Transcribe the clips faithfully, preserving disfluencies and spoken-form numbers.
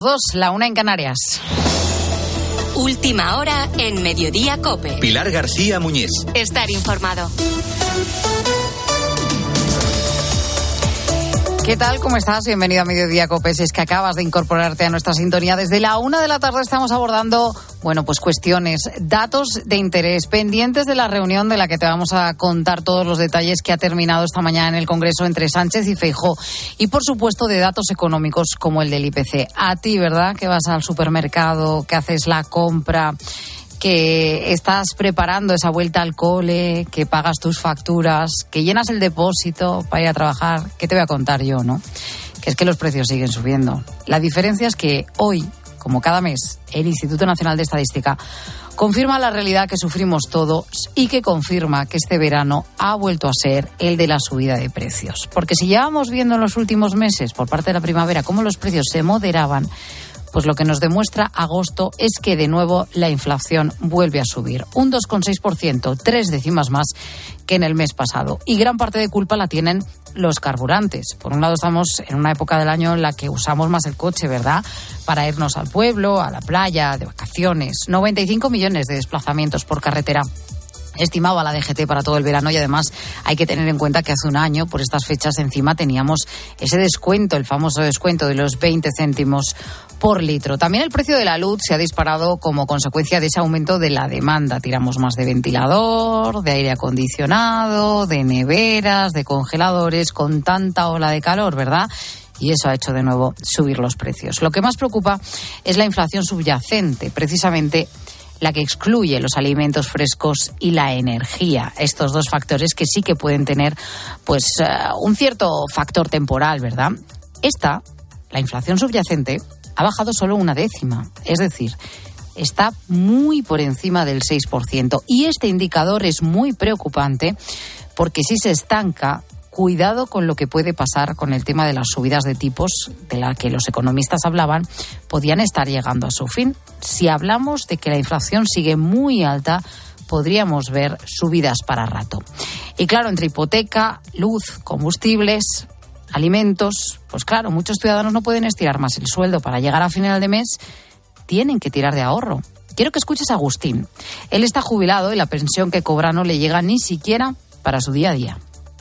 Dos, la una en Canarias. Última hora en Mediodía COPE. Pilar García Muñiz. Estar informado. ¿Qué tal? ¿Cómo estás? Bienvenido a Mediodía COPE. Si es que acabas de incorporarte a nuestra sintonía, desde la una de la tarde estamos abordando, bueno, pues cuestiones, datos de interés, pendientes de la reunión de la que te vamos a contar todos los detalles que ha terminado esta mañana en el Congreso entre Sánchez y Feijóo. Y, por supuesto, de datos económicos como el del I P C. A ti, ¿verdad? Que vas al supermercado, que haces la compra, que estás preparando esa vuelta al cole, que pagas tus facturas, que llenas el depósito para ir a trabajar. ¿Qué te voy a contar yo, no? Que es que los precios siguen subiendo. La diferencia es que hoy, como cada mes, el Instituto Nacional de Estadística confirma la realidad que sufrimos todos y que confirma que este verano ha vuelto a ser el de la subida de precios. Porque si llevamos viendo en los últimos meses, por parte de la primavera, cómo los precios se moderaban, pues lo que nos demuestra agosto es que de nuevo la inflación vuelve a subir. Un dos coma seis por ciento, tres décimas más que en el mes pasado. Y gran parte de culpa la tienen los carburantes. Por un lado estamos en una época del año en la que usamos más el coche, ¿verdad? Para irnos al pueblo, a la playa, de vacaciones. noventa y cinco millones de desplazamientos por carretera estimaba la D G T para todo el verano, y además hay que tener en cuenta que hace un año, por estas fechas, encima teníamos ese descuento, el famoso descuento de los veinte céntimos por litro. También el precio de la luz se ha disparado como consecuencia de ese aumento de la demanda. Tiramos más de ventilador, de aire acondicionado, de neveras, de congeladores, con tanta ola de calor, ¿verdad? Y eso ha hecho de nuevo subir los precios. Lo que más preocupa es la inflación subyacente, precisamente la que excluye los alimentos frescos y la energía. Estos dos factores que sí que pueden tener pues uh, un cierto factor temporal, ¿verdad? Esta, la inflación subyacente, ha bajado solo una décima. Es decir, está muy por encima del seis por ciento. Y este indicador es muy preocupante porque si se estanca, cuidado con lo que puede pasar con el tema de las subidas de tipos de la que los economistas hablaban, podían estar llegando a su fin. Si hablamos de que la inflación sigue muy alta, podríamos ver subidas para rato. Y claro, entre hipoteca, luz, combustibles, alimentos, pues claro, muchos ciudadanos no pueden estirar más el sueldo para llegar a final de mes, tienen que tirar de ahorro. Quiero que escuches a Agustín. Él está jubilado y la pensión que cobra no le llega ni siquiera para su día a día.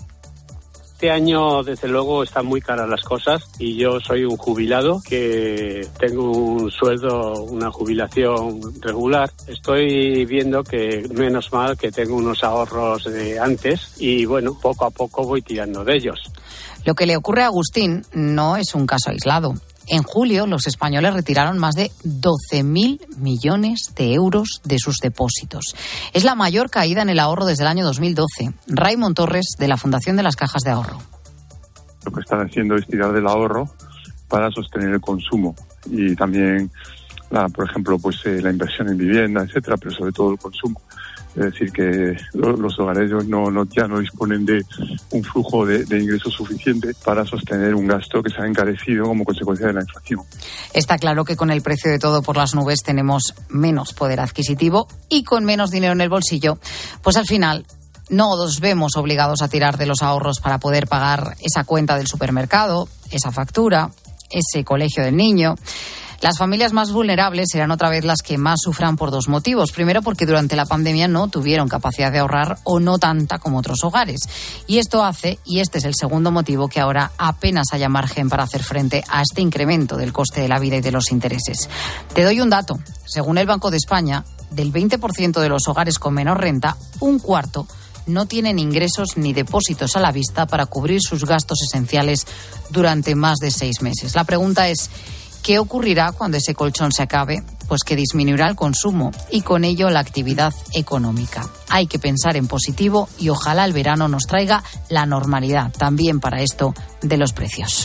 Este año, desde luego, están muy caras las cosas y yo soy un jubilado que tengo un sueldo, una jubilación regular. Estoy viendo que, menos mal, que tengo unos ahorros de antes y, bueno, poco a poco voy tirando de ellos. Lo que le ocurre a Agustín no es un caso aislado. En julio, los españoles retiraron más de doce mil millones de euros de sus depósitos. Es la mayor caída en el ahorro desde el año dos mil doce. Raymond Torres, de la Fundación de las Cajas de Ahorro. Lo que están haciendo es tirar del ahorro para sostener el consumo y también, la, por ejemplo, pues eh, la inversión en vivienda, etcétera, pero sobre todo el consumo. Es decir, que los hogares no, no, ya no disponen de un flujo de, de ingresos suficiente para sostener un gasto que se ha encarecido como consecuencia de la inflación. Está claro que con el precio de todo por las nubes tenemos menos poder adquisitivo y con menos dinero en el bolsillo, pues al final no nos vemos obligados a tirar de los ahorros para poder pagar esa cuenta del supermercado, esa factura, ese colegio del niño. Las familias más vulnerables serán otra vez las que más sufran por dos motivos. Primero, porque durante la pandemia no tuvieron capacidad de ahorrar o no tanta como otros hogares. Y esto hace, y este es el segundo motivo, que ahora apenas haya margen para hacer frente a este incremento del coste de la vida y de los intereses. Te doy un dato. Según el Banco de España, del veinte por ciento de los hogares con menor renta, un cuarto no tienen ingresos ni depósitos a la vista para cubrir sus gastos esenciales durante más de seis meses. La pregunta es, ¿qué ocurrirá cuando ese colchón se acabe? Pues que disminuirá el consumo y con ello la actividad económica. Hay que pensar en positivo y ojalá el verano nos traiga la normalidad también para esto de los precios.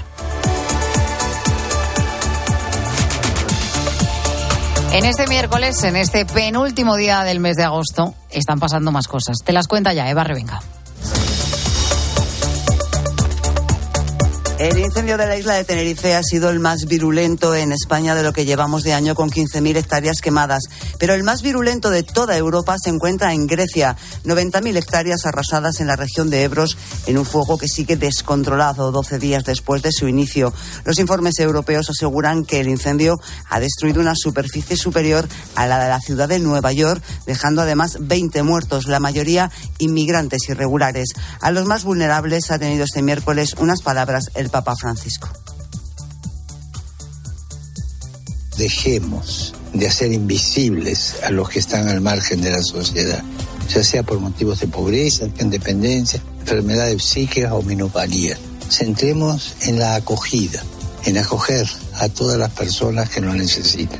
En este miércoles, en este penúltimo día del mes de agosto, están pasando más cosas. Te las cuenta ya Eva Revenga. El incendio de la isla de Tenerife ha sido el más virulento en España de lo que llevamos de año, con quince mil hectáreas quemadas. Pero el más virulento de toda Europa se encuentra en Grecia. noventa mil hectáreas arrasadas en la región de Ebros en un fuego que sigue descontrolado doce días después de su inicio. Los informes europeos aseguran que el incendio ha destruido una superficie superior a la de la ciudad de Nueva York, dejando además veinte muertos, la mayoría inmigrantes irregulares. A los más vulnerables ha tenido este miércoles unas palabras el Papa Francisco. Dejemos de hacer invisibles a los que están al margen de la sociedad, ya sea por motivos de pobreza, dependencia, enfermedades psíquicas o minusvalía. Centremos en la acogida, en acoger a todas las personas que lo necesitan.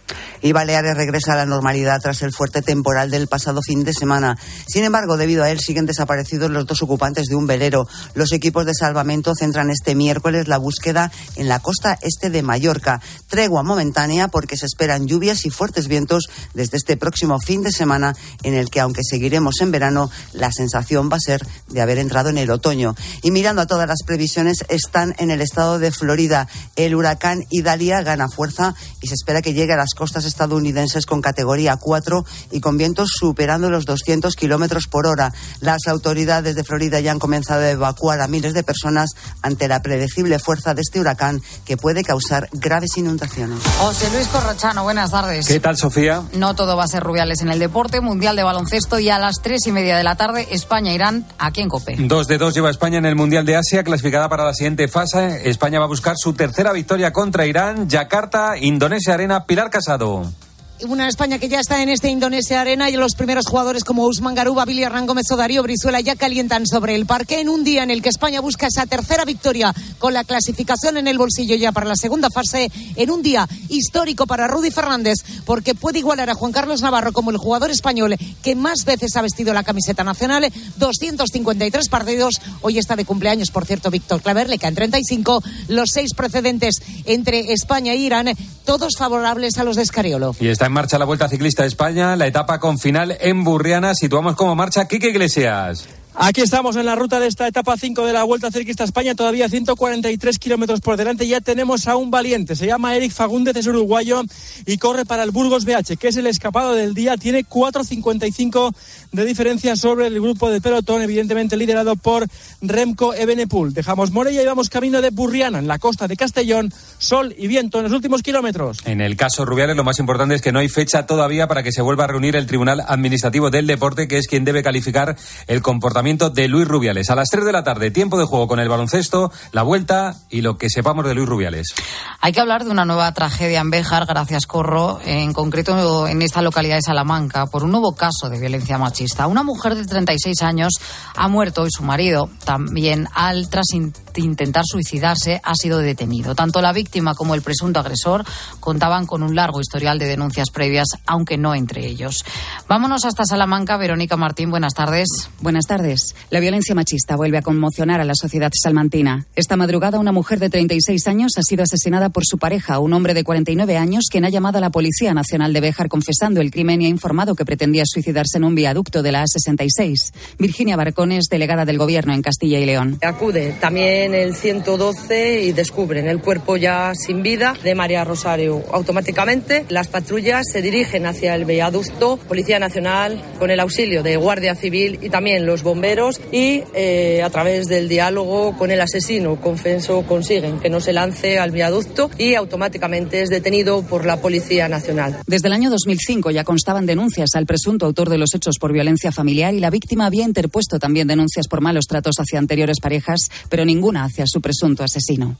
Y Baleares regresa a la normalidad tras el fuerte temporal del pasado fin de semana. Sin embargo, debido a él siguen desaparecidos los dos ocupantes de un velero. Los equipos de salvamento centran este miércoles la búsqueda en la costa este de Mallorca. Tregua momentánea porque se esperan lluvias y fuertes vientos desde este próximo fin de semana, en el que, aunque seguiremos en verano, la sensación va a ser de haber entrado en el otoño. Y mirando a todas las previsiones, están en el estado de Florida. El huracán Idalia gana fuerza y se espera que llegue a las costas estadounidenses con categoría cuatro y con vientos superando los doscientos kilómetros por hora. Las autoridades de Florida ya han comenzado a evacuar a miles de personas ante la predecible fuerza de este huracán, que puede causar graves inundaciones. José Luis Corrochano, buenas tardes. ¿Qué tal, Sofía? No todo va a ser Rubiales en el deporte. Mundial de baloncesto y a las tres y media de la tarde, España-Irán, aquí en COPE. Dos de dos lleva España en el Mundial de Asia, clasificada para la siguiente fase. España va a buscar su tercera victoria contra Irán. Yakarta, Indonesia Arena, Pilar Casado. Una España que ya está en este Indonesia Arena y los primeros jugadores como Usman Garuba, Billy Hernán Gómez o Darío Brizuela ya calientan sobre el parque en un día en el que España busca esa tercera victoria con la clasificación en el bolsillo ya para la segunda fase, en un día histórico para Rudy Fernández, porque puede igualar a Juan Carlos Navarro como el jugador español que más veces ha vestido la camiseta nacional, doscientos cincuenta y tres partidos. Hoy está de cumpleaños, por cierto, Víctor Claver, le caen treinta y cinco, los seis precedentes entre España e Irán, todos favorables a los de Escariolo. Y está en marcha la Vuelta Ciclista de España, la etapa con final en Burriana. Situamos como marcha Quique Iglesias. Aquí estamos en la ruta de esta etapa cinco de la Vuelta Ciclista España, todavía ciento cuarenta y tres kilómetros por delante. Ya tenemos a un valiente, se llama Eric Fagúndez, es uruguayo y corre para el Burgos B H, que es el escapado del día. Tiene cuatro cincuenta y cinco de diferencia sobre el grupo de pelotón, evidentemente liderado por Remco Evenepoel. Dejamos Morella y vamos camino de Burriana, en la costa de Castellón. Sol y viento en los últimos kilómetros. En el caso Rubiales, lo más importante es que no hay fecha todavía para que se vuelva a reunir el Tribunal Administrativo del Deporte, que es quien debe calificar el comportamiento de Luis Rubiales. A las tres de la tarde, tiempo de juego con el baloncesto, la Vuelta y lo que sepamos de Luis Rubiales. Hay que hablar de una nueva tragedia en Béjar, gracias Corro, en concreto en esta localidad de Salamanca, por un nuevo caso de violencia machista. Una mujer de treinta y seis años ha muerto y su marido también, al tras in- intentar suicidarse, ha sido detenido. Tanto la víctima como el presunto agresor contaban con un largo historial de denuncias previas, aunque no entre ellos. Vámonos hasta Salamanca. Verónica Martín, buenas tardes. Buenas tardes. La violencia machista vuelve a conmocionar a la sociedad salmantina. Esta madrugada, una mujer de treinta y seis años ha sido asesinada por su pareja, un hombre de cuarenta y nueve años, quien ha llamado a la Policía Nacional de Béjar confesando el crimen y ha informado que pretendía suicidarse en un viaducto de la A sesenta y seis. Virginia Barcones, delegada del Gobierno en Castilla y León. Acude también el ciento doce y descubren el cuerpo ya sin vida de María Rosario. Automáticamente las patrullas se dirigen hacia el viaducto, Policía Nacional con el auxilio de Guardia Civil y también los bomberos, y eh, a través del diálogo con el asesino confeso consiguen que no se lance al viaducto y automáticamente es detenido por la Policía Nacional. Desde el año dos mil cinco ya constaban denuncias al presunto autor de los hechos por violencia familiar y la víctima había interpuesto también denuncias por malos tratos hacia anteriores parejas, pero ninguna hacia su presunto asesino.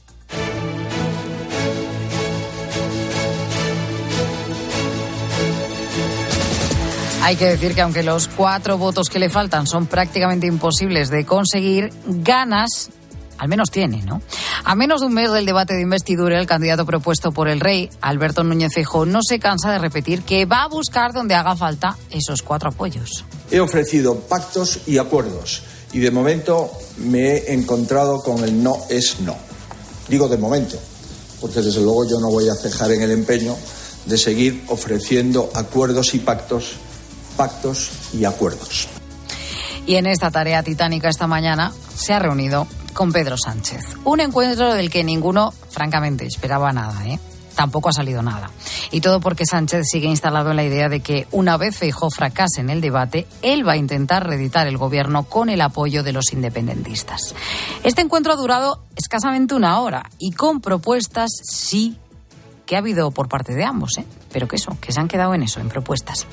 Hay que decir que aunque los cuatro votos que le faltan son prácticamente imposibles de conseguir, ganas al menos tiene, ¿no? A menos de un mes del debate de investidura, el candidato propuesto por el rey, Alberto Núñez Feijóo, no se cansa de repetir que va a buscar donde haga falta esos cuatro apoyos. He ofrecido pactos y acuerdos y de momento me he encontrado con el no es no. Digo de momento, porque desde luego yo no voy a cejar en el empeño de seguir ofreciendo acuerdos y pactos pactos y acuerdos. Y en esta tarea titánica esta mañana se ha reunido con Pedro Sánchez. Un encuentro del que ninguno, francamente, esperaba nada, ¿eh? Tampoco ha salido nada. Y todo porque Sánchez sigue instalado en la idea de que una vez Feijóo fracase en el debate, él va a intentar reeditar el gobierno con el apoyo de los independentistas. Este encuentro ha durado escasamente una hora y con propuestas sí que ha habido por parte de ambos, ¿eh? Pero que eso, que se han quedado en eso, en propuestas.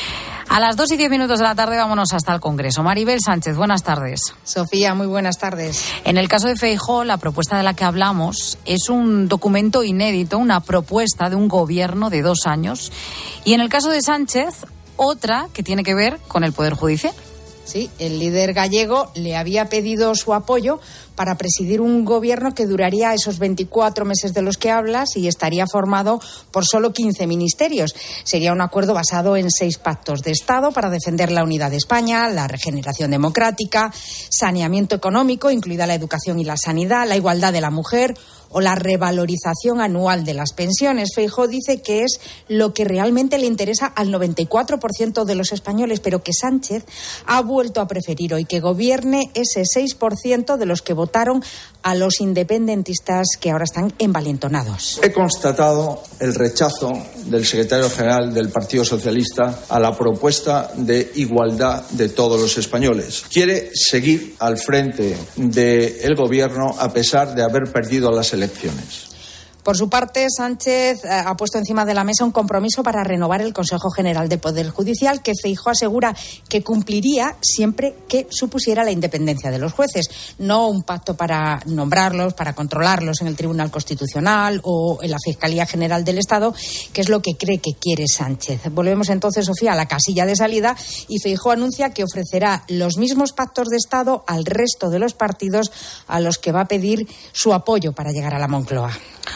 A las dos y diez minutos de la tarde vámonos hasta el Congreso. Maribel Sánchez, buenas tardes. Sofía, muy buenas tardes. En el caso de Feijóo, la propuesta de la que hablamos es un documento inédito, una propuesta de un gobierno de dos años. Y en el caso de Sánchez, otra que tiene que ver con el Poder Judicial. Sí, el líder gallego le había pedido su apoyo para presidir un gobierno que duraría esos veinticuatro meses de los que hablas y estaría formado por solo quince ministerios. Sería un acuerdo basado en seis pactos de Estado para defender la unidad de España, la regeneración democrática, saneamiento económico, incluida la educación y la sanidad, la igualdad de la mujer o la revalorización anual de las pensiones. Feijóo dice que es lo que realmente le interesa al noventa y cuatro por ciento de los españoles, pero que Sánchez ha vuelto a preferir hoy que gobierne ese seis por ciento de los que votaron a los independentistas que ahora están envalentonados. He constatado el rechazo del secretario general del Partido Socialista a la propuesta de igualdad de todos los españoles. Quiere seguir al frente del gobierno a pesar de haber perdido las elecciones. Por su parte, Sánchez ha puesto encima de la mesa un compromiso para renovar el Consejo General del Poder Judicial, que Feijóo asegura que cumpliría siempre que supusiera la independencia de los jueces. No un pacto para nombrarlos, para controlarlos en el Tribunal Constitucional o en la Fiscalía General del Estado, que es lo que cree que quiere Sánchez. Volvemos entonces, Sofía, a la casilla de salida y Feijóo anuncia que ofrecerá los mismos pactos de Estado al resto de los partidos a los que va a pedir su apoyo para llegar a la Moncloa.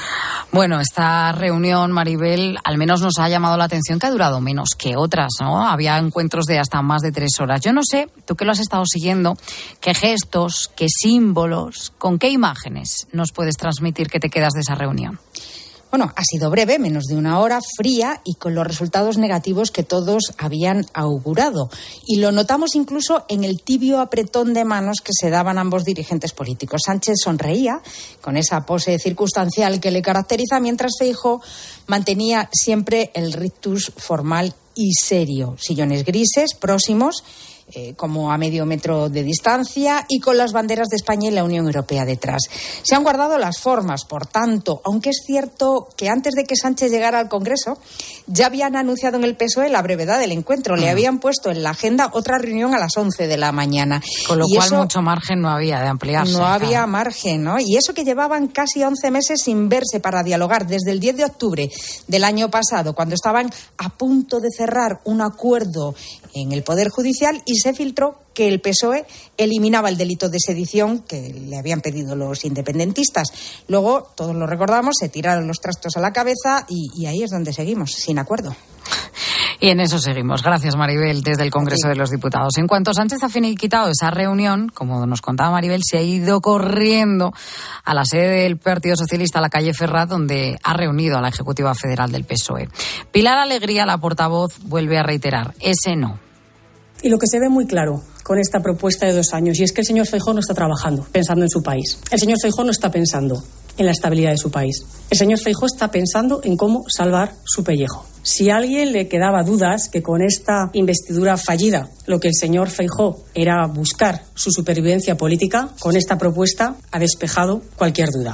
Bueno, esta reunión, Maribel, al menos nos ha llamado la atención que ha durado menos que otras, ¿no? Había encuentros de hasta más de tres horas. Yo no sé, tú que lo has estado siguiendo, qué gestos, qué símbolos, con qué imágenes nos puedes transmitir que te quedas de esa reunión. Bueno, ha sido breve, menos de una hora, fría y con los resultados negativos que todos habían augurado. Y lo notamos incluso en el tibio apretón de manos que se daban ambos dirigentes políticos. Sánchez sonreía con esa pose circunstancial que le caracteriza, mientras Feijóo mantenía siempre el rictus formal y serio. Sillones grises, próximos, Eh, como a medio metro de distancia y con las banderas de España y la Unión Europea detrás. Se han guardado las formas, por tanto, aunque es cierto que antes de que Sánchez llegara al Congreso ya habían anunciado en el P S O E la brevedad del encuentro. Le habían puesto en la agenda otra reunión a las once de la mañana. Con lo y cual eso, mucho margen no había de ampliarse. No claro. había margen, ¿no? Y eso que llevaban casi once meses sin verse para dialogar desde el diez de octubre del año pasado, cuando estaban a punto de cerrar un acuerdo en el Poder Judicial y se filtró que el P S O E eliminaba el delito de sedición que le habían pedido los independentistas. Luego, todos lo recordamos, se tiraron los trastos a la cabeza y, y ahí es donde seguimos, sin acuerdo. Y en eso seguimos. Gracias, Maribel, desde el Congreso sí. de los Diputados. En cuanto Sánchez ha finiquitado esa reunión, como nos contaba Maribel, se ha ido corriendo a la sede del Partido Socialista, a la calle Ferraz, donde ha reunido a la Ejecutiva Federal del P S O E. Pilar Alegría, la portavoz, vuelve a reiterar, ese no. Y lo que se ve muy claro con esta propuesta de dos años, y es que el señor Feijóo no está trabajando pensando en su país. El señor Feijóo no está pensando en la estabilidad de su país. El señor Feijóo está pensando en cómo salvar su pellejo. Si a alguien le quedaba dudas que con esta investidura fallida lo que el señor Feijóo era buscar su supervivencia política, con esta propuesta ha despejado cualquier duda.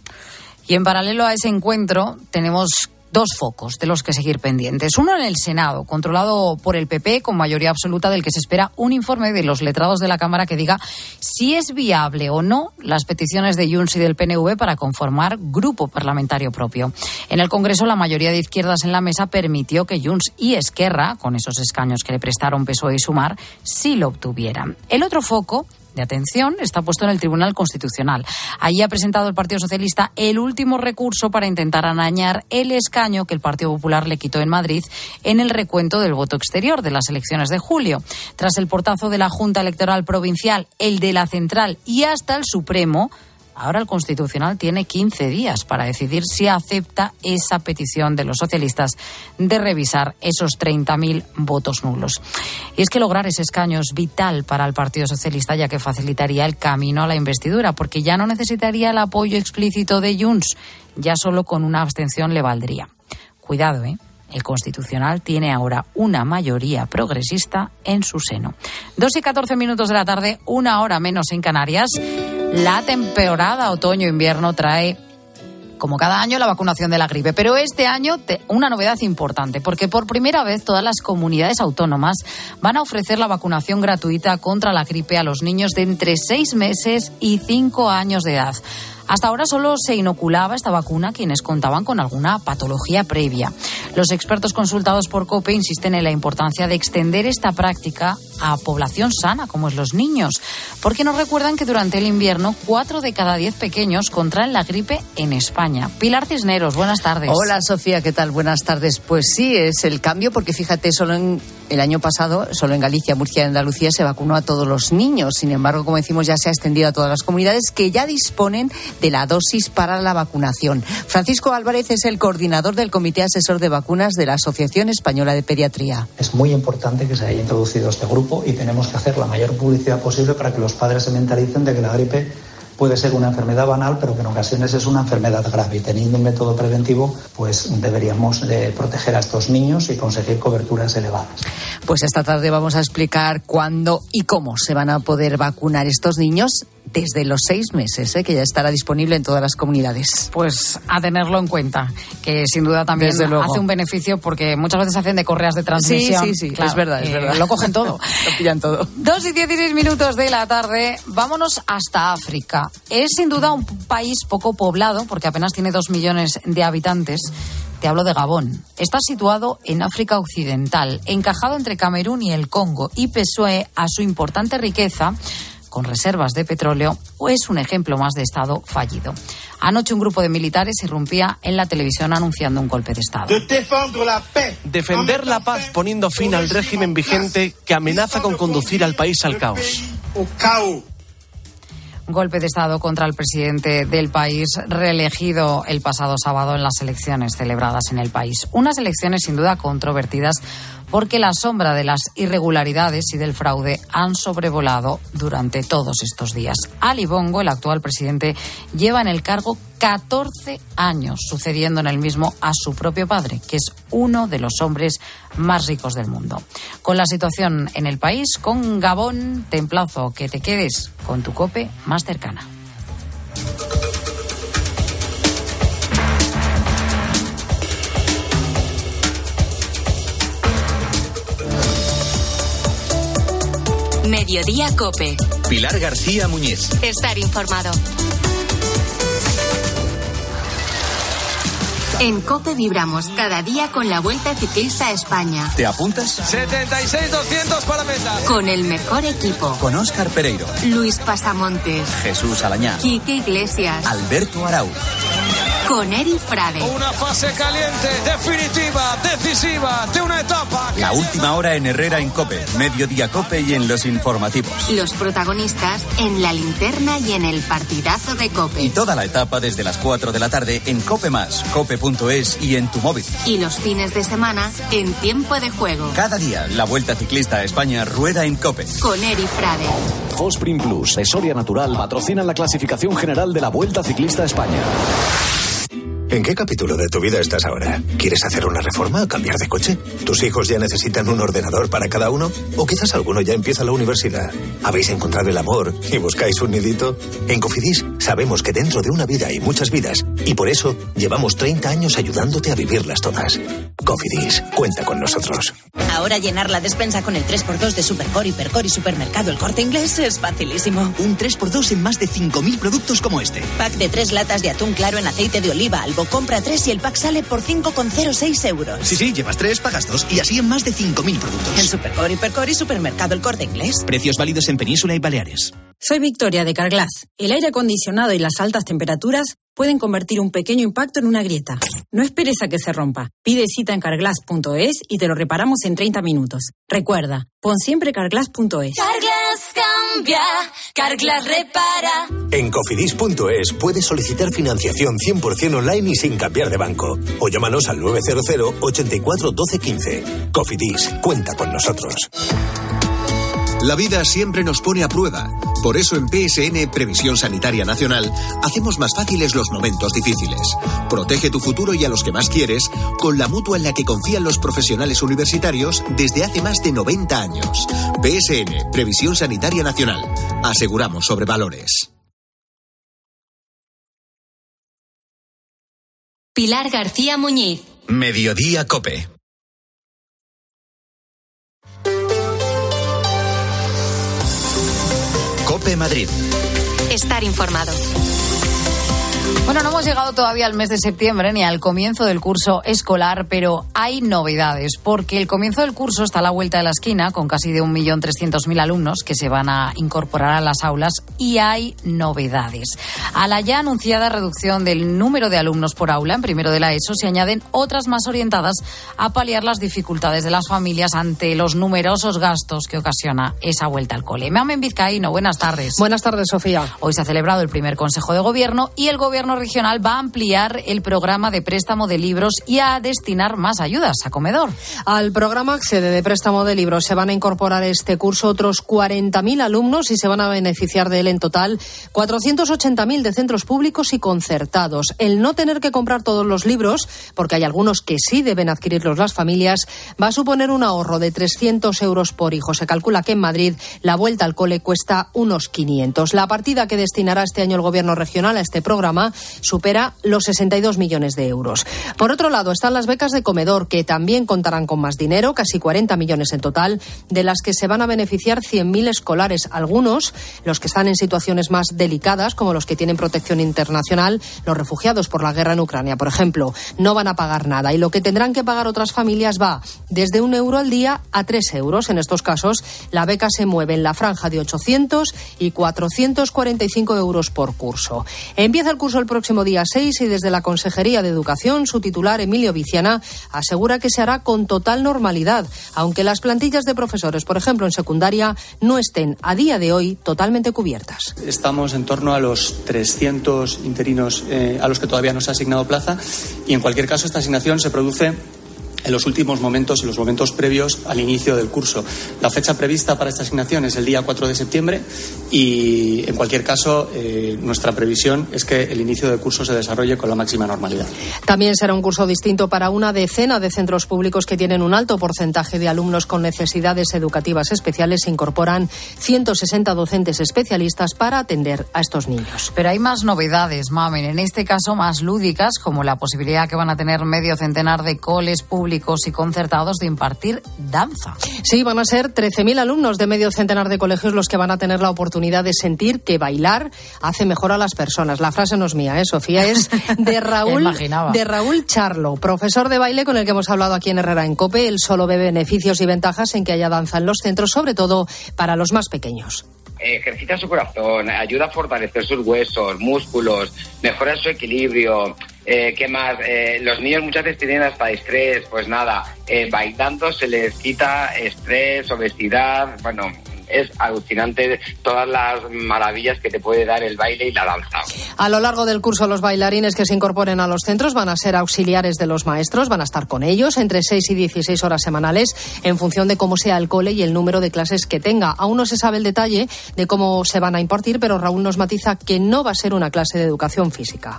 Y en paralelo a ese encuentro tenemos dos focos de los que seguir pendientes. Uno en el Senado, controlado por el P P con mayoría absoluta, del que se espera un informe de los letrados de la Cámara que diga si es viable o no las peticiones de Junts y del P N V para conformar grupo parlamentario propio. En el Congreso, la mayoría de izquierdas en la mesa permitió que Junts y Esquerra, con esos escaños que le prestaron P S O E y Sumar, sí lo obtuvieran. El otro foco de atención está puesto en el Tribunal Constitucional. Allí ha presentado el Partido Socialista el último recurso para intentar arañar el escaño que el Partido Popular le quitó en Madrid en el recuento del voto exterior de las elecciones de julio. Tras el portazo de la Junta Electoral Provincial, el de la Central y hasta el Supremo, Ahora el Constitucional tiene quince días para decidir si acepta esa petición de los socialistas de revisar esos treinta mil votos nulos. Y es que lograr ese escaño es vital para el Partido Socialista, ya que facilitaría el camino a la investidura, porque ya no necesitaría el apoyo explícito de Junts, ya solo con una abstención le valdría. Cuidado, ¿eh? El Constitucional tiene ahora una mayoría progresista en su seno. Dos y catorce minutos de la tarde, una hora menos en Canarias. La temporada otoño-invierno trae, como cada año, la vacunación de la gripe. Pero este año una novedad importante, porque por primera vez todas las comunidades autónomas van a ofrecer la vacunación gratuita contra la gripe a los niños de entre seis meses y cinco años de edad. Hasta ahora solo se inoculaba esta vacuna a quienes contaban con alguna patología previa. Los expertos consultados por COPE insisten en la importancia de extender esta práctica a población sana, como es los niños, porque nos recuerdan que durante el invierno cuatro de cada diez pequeños contraen la gripe en España. Pilar Cisneros, buenas tardes. Hola Sofía, ¿qué tal? Buenas tardes. Pues sí, es el cambio, porque fíjate, solo en el año pasado, solo en Galicia, Murcia y Andalucía se vacunó a todos los niños. Sin embargo, como decimos, ya se ha extendido a todas las comunidades que ya disponen de la dosis para la vacunación. Francisco Álvarez es el coordinador del Comité Asesor de Vacunas de la Asociación Española de Pediatría. Es muy importante que se haya introducido este grupo y tenemos que hacer la mayor publicidad posible para que los padres se mentalicen de que la gripe puede ser una enfermedad banal, pero que en ocasiones es una enfermedad grave. Y teniendo un método preventivo, pues deberíamos de proteger a estos niños y conseguir coberturas elevadas. Pues esta tarde vamos a explicar cuándo y cómo se van a poder vacunar estos niños desde los seis meses, ¿eh? Que ya estará disponible en todas las comunidades. Pues a tenerlo en cuenta, que sin duda también hace un beneficio, porque muchas veces hacen de correas de transmisión. Sí, sí, sí, claro, es verdad, es eh, verdad. Lo cogen todo. Lo pillan todo. Dos y dieciséis minutos de la tarde, vámonos hasta África. Es sin duda un país poco poblado, porque apenas tiene dos millones de habitantes. Te hablo de Gabón. Está situado en África Occidental, encajado entre Camerún y el Congo, y pese a su importante riqueza, con reservas de petróleo, es un ejemplo más de Estado fallido. Anoche un grupo de militares irrumpía en la televisión anunciando un golpe de Estado. Defender la paz poniendo fin al régimen vigente que amenaza con conducir al país al caos. Golpe de Estado contra el presidente del país, reelegido el pasado sábado en las elecciones celebradas en el país. Unas elecciones sin duda controvertidas, porque la sombra de las irregularidades y del fraude han sobrevolado durante todos estos días. Ali Bongo, el actual presidente, lleva en el cargo catorce años, sucediendo en el mismo a su propio padre, que es uno de los hombres más ricos del mundo. Con la situación en el país, con Gabón, te emplazo que te quedes con tu COPE más cercana. Mediodía COPE. Pilar García Muñiz. Estar informado. En COPE vibramos cada día con la Vuelta Ciclista a España. ¿Te apuntas? setenta y seis doscientos para meta. Con el mejor equipo. Con Óscar Pereiro. Luis Pasamontes. Jesús Alañá. Quique Iglesias. Alberto Arau. Con Eri Frade. Una fase caliente, definitiva, decisiva, de una etapa. La última hora en Herrera en COPE, Mediodía COPE y en los informativos. Los protagonistas en la linterna y en el partidazo de COPE. Y toda la etapa desde las cuatro de la tarde en COPE más, cope punto es y en tu móvil. Y los fines de semana en Tiempo de Juego. Cada día la Vuelta Ciclista a España rueda en COPE. Con Eri Frade. Fosprin Plus de Soria Natural patrocinan la clasificación general de la Vuelta Ciclista a España. ¿En qué capítulo de tu vida estás ahora? ¿Quieres hacer una reforma o cambiar de coche? ¿Tus hijos ya necesitan un ordenador para cada uno? ¿O quizás alguno ya empieza la universidad? ¿Habéis encontrado el amor y buscáis un nidito? En Cofidis sabemos que dentro de una vida hay muchas vidas y por eso llevamos treinta años ayudándote a vivirlas todas. Cofidis, cuenta con nosotros. Ahora llenar la despensa con el tres por dos de Supercore, Hipercore y Supermercado El Corte Inglés es facilísimo. Un tres por dos en más de cinco mil productos como este. Pack de tres latas de atún claro en aceite de oliva, Albo. Compra tres y el pack sale por cinco coma cero seis euros. Sí, sí, llevas tres, pagas dos y así en más de cinco mil productos. En Supercore, Hipercore y Supermercado El Corte Inglés. Precios válidos en Península y Baleares. Soy Victoria de Carglass. El aire acondicionado y las altas temperaturas pueden convertir un pequeño impacto en una grieta. No esperes a que se rompa. Pide cita en carglass punto es y te lo reparamos en treinta minutos. Recuerda, pon siempre carglass punto es. Carglass. cambia, Carglass repara. En cofidis punto es puedes solicitar financiación cien por ciento online y sin cambiar de banco. O llámanos al nueve cero cero, ochenta y cuatro, doce, quince. Cofidis, cuenta con nosotros. La vida siempre nos pone a prueba. Por eso en P S N, Previsión Sanitaria Nacional, hacemos más fáciles los momentos difíciles. Protege tu futuro y a los que más quieres con la mutua en la que confían los profesionales universitarios desde hace más de noventa años. P S N, Previsión Sanitaria Nacional. Aseguramos sobre valores. Pilar García Muñiz. Mediodía COPE. COPE Madrid. Estar informado. Bueno, no hemos llegado todavía al mes de septiembre ni al comienzo del curso escolar, pero hay novedades, porque el comienzo del curso está a la vuelta de la esquina, con casi de un millón trescientos mil alumnos que se van a incorporar a las aulas, y hay novedades. A la ya anunciada reducción del número de alumnos por aula en primero de la ESO se añaden otras más orientadas a paliar las dificultades de las familias ante los numerosos gastos que ocasiona esa vuelta al cole. Mamen Vizcaíno, buenas tardes. Buenas tardes, Sofía. Hoy se ha celebrado el primer Consejo de Gobierno y el Gobierno regional va a ampliar el programa de préstamo de libros y a destinar más ayudas a comedor. Al programa Accede de préstamo de libros se van a incorporar este curso otros cuarenta mil alumnos y se van a beneficiar de él en total cuatrocientos ochenta mil de centros públicos y concertados. El no tener que comprar todos los libros, porque hay algunos que sí deben adquirirlos las familias, va a suponer un ahorro de trescientos euros por hijo. Se calcula que en Madrid la vuelta al cole cuesta unos quinientos. La partida que destinará este año el Gobierno regional a este programa supera los sesenta y dos millones de euros. Por otro lado, están las becas de comedor, que también contarán con más dinero, casi cuarenta millones en total, de las que se van a beneficiar cien mil escolares. Algunos, los que están en situaciones más delicadas, como los que tienen protección internacional, los refugiados por la guerra en Ucrania, por ejemplo, no van a pagar nada. Y lo que tendrán que pagar otras familias va desde un euro al día a tres euros. En estos casos, la beca se mueve en la franja de ochocientos y cuatrocientos cuarenta y cinco euros por curso. Empieza el curso el próximo día seis y desde la Consejería de Educación, su titular, Emilio Viciana, asegura que se hará con total normalidad, aunque las plantillas de profesores, por ejemplo, en secundaria, no estén a día de hoy totalmente cubiertas. Estamos en torno a los trescientos interinos eh, a los que todavía no se ha asignado plaza, y en cualquier caso esta asignación se produce en los últimos momentos, en los momentos previos al inicio del curso. La fecha prevista para esta asignación es el día cuatro de septiembre y, en cualquier caso, eh, nuestra previsión es que el inicio del curso se desarrolle con la máxima normalidad. También será un curso distinto para una decena de centros públicos que tienen un alto porcentaje de alumnos con necesidades educativas especiales. Se incorporan ciento sesenta docentes especialistas para atender a estos niños. Pero hay más novedades, Mamen, en este caso más lúdicas, como la posibilidad que van a tener medio centenar de coles públicos y concertados de impartir danza. Sí, van a ser trece mil alumnos de medio centenar de colegios los que van a tener la oportunidad de sentir que bailar hace mejor a las personas. La frase no es mía, ¿eh, Sofía? Es de Raúl, de Raúl Charlo, profesor de baile con el que hemos hablado aquí en Herrera en COPE. Él solo ve beneficios y ventajas en que haya danza en los centros, sobre todo para los más pequeños. Ejercita su corazón, ayuda a fortalecer sus huesos, músculos, mejora su equilibrio. Eh, ¿Qué más? Eh, los niños muchas veces tienen hasta estrés. Pues nada, eh, bailando se les quita estrés, obesidad. Bueno, es alucinante todas las maravillas que te puede dar el baile y la danza. A lo largo del curso, los bailarines que se incorporen a los centros van a ser auxiliares de los maestros, van a estar con ellos entre seis y dieciséis horas semanales en función de cómo sea el cole y el número de clases que tenga. Aún no se sabe el detalle de cómo se van a impartir, pero Raúl nos matiza que no va a ser una clase de educación física.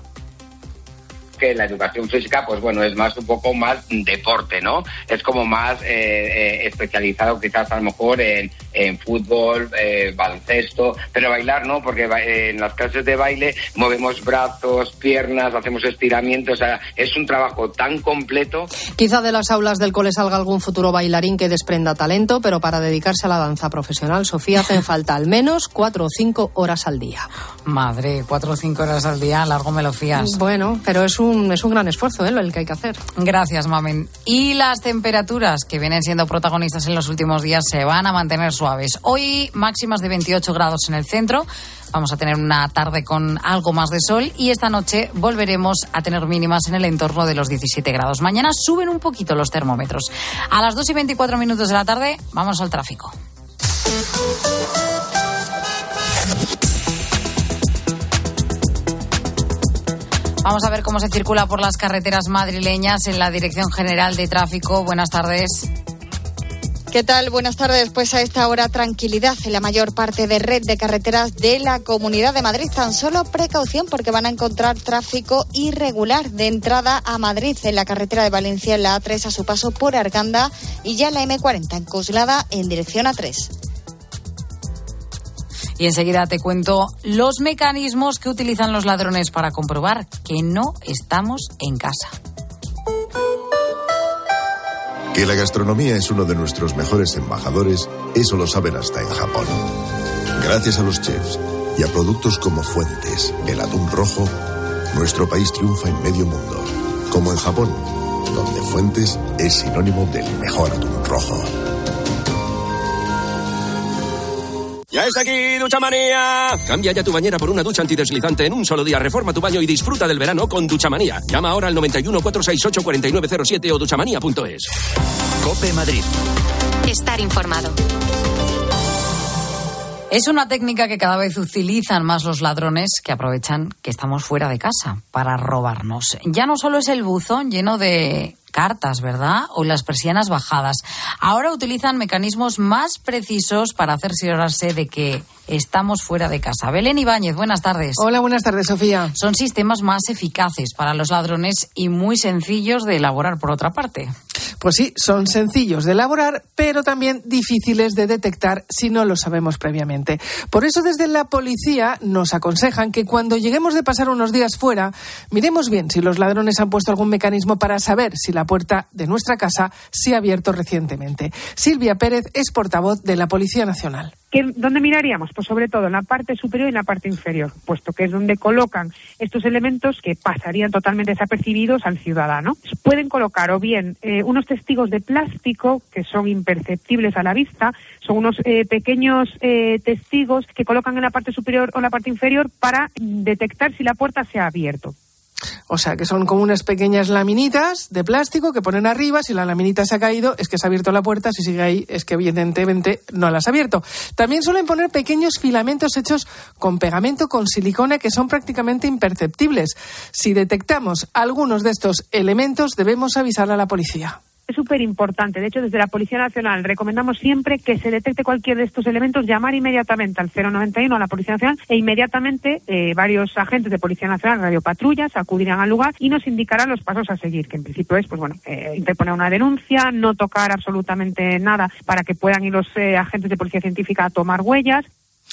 Que la educación física, pues bueno, es más un poco más deporte, ¿no? Es como más eh, eh, especializado quizás a lo mejor en, en fútbol, eh, baloncesto, pero bailar no, porque eh, en las clases de baile movemos brazos, piernas, hacemos estiramientos, o sea, es un trabajo tan completo. Quizá de las aulas del cole salga algún futuro bailarín que desprenda talento, pero para dedicarse a la danza profesional, Sofía, hacen falta al menos cuatro o cinco horas al día. Madre, cuatro o cinco horas al día, largo me lo fías. Bueno, pero es un Un, es un gran esfuerzo, ¿eh?, el que hay que hacer. Gracias, Mamen. Y las temperaturas que vienen siendo protagonistas en los últimos días se van a mantener suaves. Hoy máximas de veintiocho grados en el centro. Vamos a tener una tarde con algo más de sol y esta noche volveremos a tener mínimas en el entorno de los diecisiete grados. Mañana suben un poquito los termómetros. A las dos y veinticuatro minutos de la tarde vamos al tráfico. Vamos a ver cómo se circula por las carreteras madrileñas en la Dirección General de Tráfico. Buenas tardes. ¿Qué tal? Buenas tardes. Pues a esta hora tranquilidad en la mayor parte de red de carreteras de la Comunidad de Madrid. Tan solo precaución porque van a encontrar tráfico irregular de entrada a Madrid en la carretera de Valencia, en la A tres a su paso por Arganda y ya en la eme cuarenta en Coslada en dirección A tres. Y enseguida te cuento los mecanismos que utilizan los ladrones para comprobar que no estamos en casa. Que la gastronomía es uno de nuestros mejores embajadores, eso lo saben hasta en Japón. Gracias a los chefs y a productos como Fuentes, el atún rojo, nuestro país triunfa en medio mundo. Como en Japón, donde Fuentes es sinónimo del mejor atún rojo. ¡Ya está aquí, Duchamanía! Cambia ya tu bañera por una ducha antideslizante en un solo día. Reforma tu baño y disfruta del verano con Duchamanía. Llama ahora al noventa y uno, cuatrocientos sesenta y ocho, cuarenta y nueve cero siete o duchamanía punto es. COPE Madrid. Estar informado. Es una técnica que cada vez utilizan más los ladrones que aprovechan que estamos fuera de casa para robarnos. Ya no solo es el buzón lleno de cartas, ¿verdad? O las persianas bajadas. Ahora utilizan mecanismos más precisos para cerciorarse de que estamos fuera de casa. Belén Ibáñez, buenas tardes. Hola, buenas tardes, Sofía. Son sistemas más eficaces para los ladrones y muy sencillos de elaborar, por otra parte. Pues sí, son sencillos de elaborar, pero también difíciles de detectar si no lo sabemos previamente. Por eso desde la policía nos aconsejan que cuando lleguemos de pasar unos días fuera, miremos bien si los ladrones han puesto algún mecanismo para saber si la puerta de nuestra casa se ha abierto recientemente. Silvia Pérez es portavoz de la Policía Nacional. ¿Dónde miraríamos? Pues sobre todo en la parte superior y en la parte inferior, puesto que es donde colocan estos elementos que pasarían totalmente desapercibidos al ciudadano. Pueden colocar o bien eh, unos testigos de plástico que son imperceptibles a la vista, son unos eh, pequeños eh, testigos que colocan en la parte superior o la parte inferior para detectar si la puerta se ha abierto. O sea, que son como unas pequeñas laminitas de plástico que ponen arriba. Si la laminita se ha caído, es que se ha abierto la puerta. Si sigue ahí, es que evidentemente no la has abierto. También suelen poner pequeños filamentos hechos con pegamento con silicona que son prácticamente imperceptibles. Si detectamos algunos de estos elementos, debemos avisar a la policía. Es súper importante. De hecho, desde la Policía Nacional recomendamos siempre que se detecte cualquier de estos elementos, llamar inmediatamente al cero noventa y uno a la Policía Nacional e inmediatamente eh, varios agentes de Policía Nacional, radiopatrullas, acudirán al lugar y nos indicarán los pasos a seguir, que en principio es, pues bueno, eh, interponer una denuncia, no tocar absolutamente nada para que puedan ir los eh, agentes de Policía Científica a tomar huellas.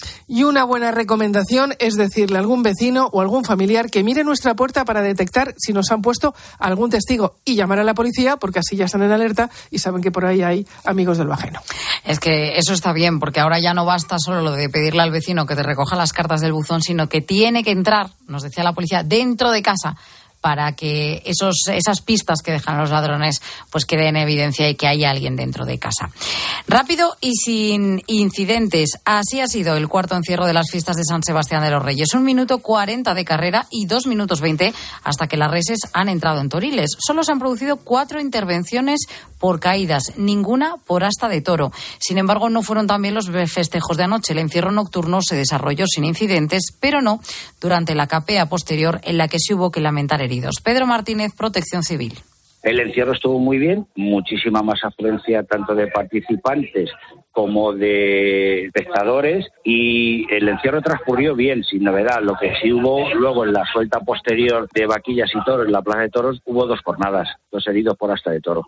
Y una buena recomendación es decirle a algún vecino o algún familiar que mire nuestra puerta para detectar si nos han puesto algún testigo y llamar a la policía, porque así ya están en alerta y saben que por ahí hay amigos de lo ajeno. Es que eso está bien, porque ahora ya no basta solo lo de pedirle al vecino que te recoja las cartas del buzón, sino que tiene que entrar, nos decía la policía, dentro de casa, para que esos, esas pistas que dejan los ladrones pues queden en evidencia y que hay alguien dentro de casa. Rápido y sin incidentes. Así ha sido el cuarto encierro de las fiestas de San Sebastián de los Reyes. Un minuto cuarenta de carrera y dos minutos veinte hasta que las reses han entrado en Toriles. Solo se han producido cuatro intervenciones por caídas, ninguna por asta de toro. Sin embargo, no fueron también los festejos de anoche. El encierro nocturno se desarrolló sin incidentes, pero no durante la capea posterior en la que se hubo que lamentar heridos. Pedro Martínez, Protección Civil. El encierro estuvo muy bien, muchísima más afluencia tanto de participantes como de espectadores y el encierro transcurrió bien, sin novedad. Lo que sí hubo luego en la suelta posterior de vaquillas y toros en la Plaza de Toros hubo dos jornadas, dos heridos por asta de toro.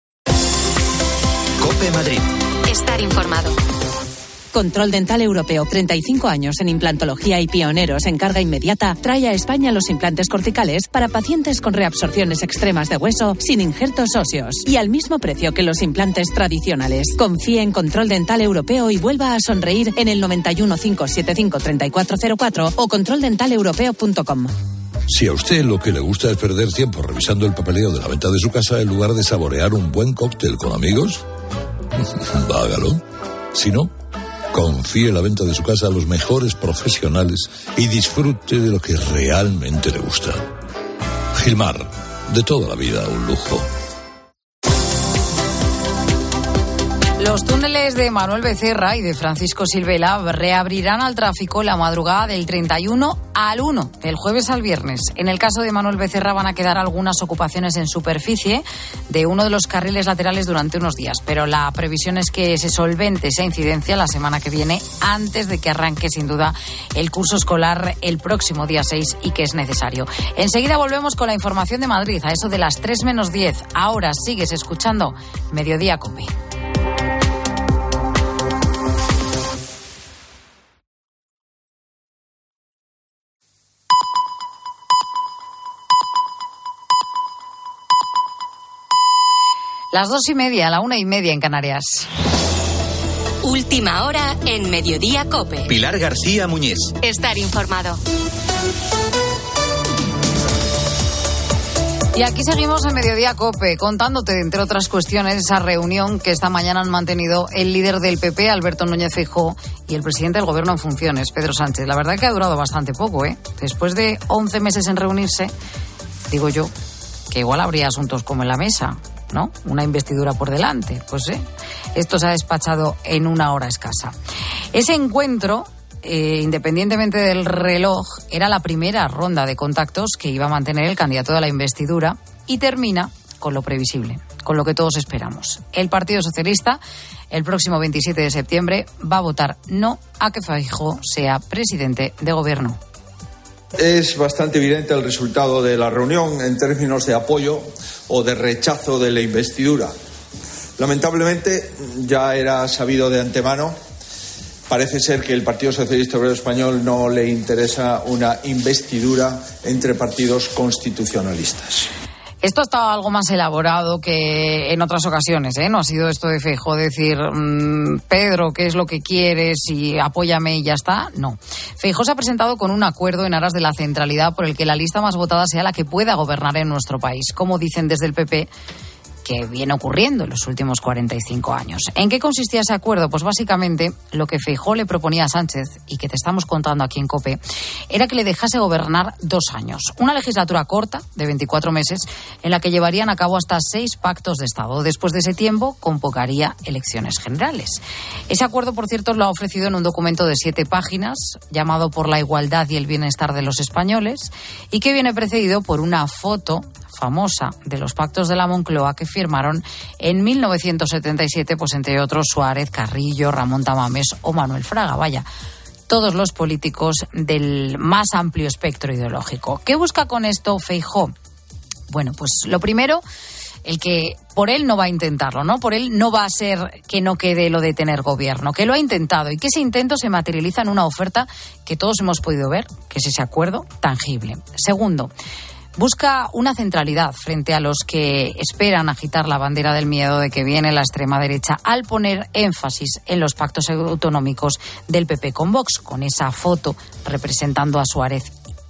COPE Madrid. Estar informado. Control Dental Europeo, treinta y cinco años en implantología y pioneros en carga inmediata, trae a España los implantes corticales para pacientes con reabsorciones extremas de hueso sin injertos óseos y al mismo precio que los implantes tradicionales. Confíe en Control Dental Europeo y vuelva a sonreír en el noventa y uno, cinco siete cinco, treinta y cuatro cero cuatro o control dental europeo punto com. Si a usted lo que le gusta es perder tiempo revisando el papeleo de la venta de su casa en lugar de saborear un buen cóctel con amigos, hágalo. Si no, confíe la venta de su casa a los mejores profesionales y disfrute de lo que realmente le gusta. Gilmar, de toda la vida un lujo. Los túneles de Manuel Becerra y de Francisco Silvela reabrirán al tráfico la madrugada del treinta y uno al uno, del jueves al viernes. En el caso de Manuel Becerra van a quedar algunas ocupaciones en superficie de uno de los carriles laterales durante unos días, pero la previsión es que se solvente esa incidencia la semana que viene, antes de que arranque sin duda el curso escolar el próximo día seis, y que es necesario. Enseguida volvemos con la información de Madrid a eso de las tres menos diez. Ahora sigues escuchando Mediodía COPE. Las dos y media, la una y media en Canarias. Última hora en Mediodía COPE. Pilar García Muñiz. Estar informado. Y aquí seguimos en Mediodía COPE, contándote, entre otras cuestiones, esa reunión que esta mañana han mantenido el líder del P P, Alberto Núñez Feijóo, y el presidente del Gobierno en funciones, Pedro Sánchez. La verdad es que ha durado bastante poco, ¿eh? Después de once meses en reunirse, digo yo, que igual habría asuntos como en la mesa, ¿no? Una investidura por delante. Pues eh, esto se ha despachado en una hora escasa. Ese encuentro, eh, independientemente del reloj, era la primera ronda de contactos que iba a mantener el candidato de la investidura, y termina con lo previsible, con lo que todos esperamos. El Partido Socialista, el próximo veintisiete de septiembre, va a votar no a que Feijóo sea presidente de Gobierno. Es bastante evidente el resultado de la reunión en términos de apoyo o de rechazo de la investidura. Lamentablemente, ya era sabido de antemano, parece ser que el Partido Socialista Obrero Español no le interesa una investidura entre partidos constitucionalistas. Esto está algo más elaborado que en otras ocasiones, ¿eh? No ha sido esto de Feijóo decir, mmm, Pedro, ¿qué es lo que quieres? Y apóyame y ya está. No. Feijóo se ha presentado con un acuerdo en aras de la centralidad por el que la lista más votada sea la que pueda gobernar en nuestro país, como dicen desde el P P, que viene ocurriendo en los últimos cuarenta y cinco años. ¿En qué consistía ese acuerdo? Pues básicamente lo que Feijóo le proponía a Sánchez, y que te estamos contando aquí en COPE, era que le dejase gobernar dos años. Una legislatura corta, de veinticuatro meses, en la que llevarían a cabo hasta seis pactos de Estado. Después de ese tiempo, convocaría elecciones generales. Ese acuerdo, por cierto, lo ha ofrecido en un documento de siete páginas, llamado Por la igualdad y el bienestar de los españoles, y que viene precedido por una foto famosa de los pactos de la Moncloa que firmaron en mil novecientos setenta y siete, pues entre otros Suárez, Carrillo, Ramón Tamames o Manuel Fraga. Vaya, todos los políticos del más amplio espectro ideológico. ¿Qué busca con esto Feijóo? Bueno, pues lo primero, el que por él no va a intentarlo, ¿no? Por él no va a ser que no quede lo de tener gobierno, que lo ha intentado y que ese intento se materializa en una oferta que todos hemos podido ver, que es ese acuerdo tangible. Segundo, busca una centralidad frente a los que esperan agitar la bandera del miedo de que viene la extrema derecha, al poner énfasis en los pactos autonómicos del P P con Vox, con esa foto representando a Suárez,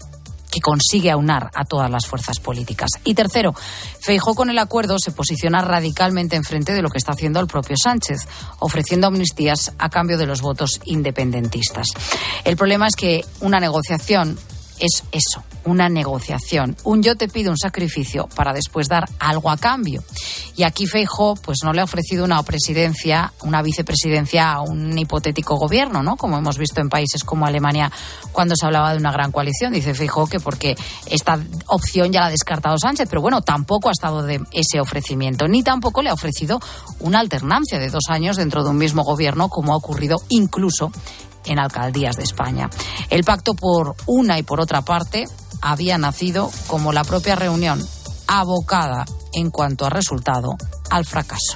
que consigue aunar a todas las fuerzas políticas. Y tercero, Feijóo con el acuerdo se posiciona radicalmente enfrente de lo que está haciendo el propio Sánchez, ofreciendo amnistías a cambio de los votos independentistas. El problema es que una negociación es eso, una negociación. Un yo te pido un sacrificio para después dar algo a cambio. Y aquí Feijóo pues no le ha ofrecido una presidencia, una vicepresidencia a un hipotético gobierno, ¿no? Como hemos visto en países como Alemania cuando se hablaba de una gran coalición. Dice Feijóo que porque esta opción ya la ha descartado Sánchez, pero bueno, tampoco ha estado de ese ofrecimiento, ni tampoco le ha ofrecido una alternancia de dos años dentro de un mismo gobierno, como ha ocurrido incluso en alcaldías de España. El pacto por una y por otra parte había nacido como la propia reunión, abocada en cuanto a resultado al fracaso.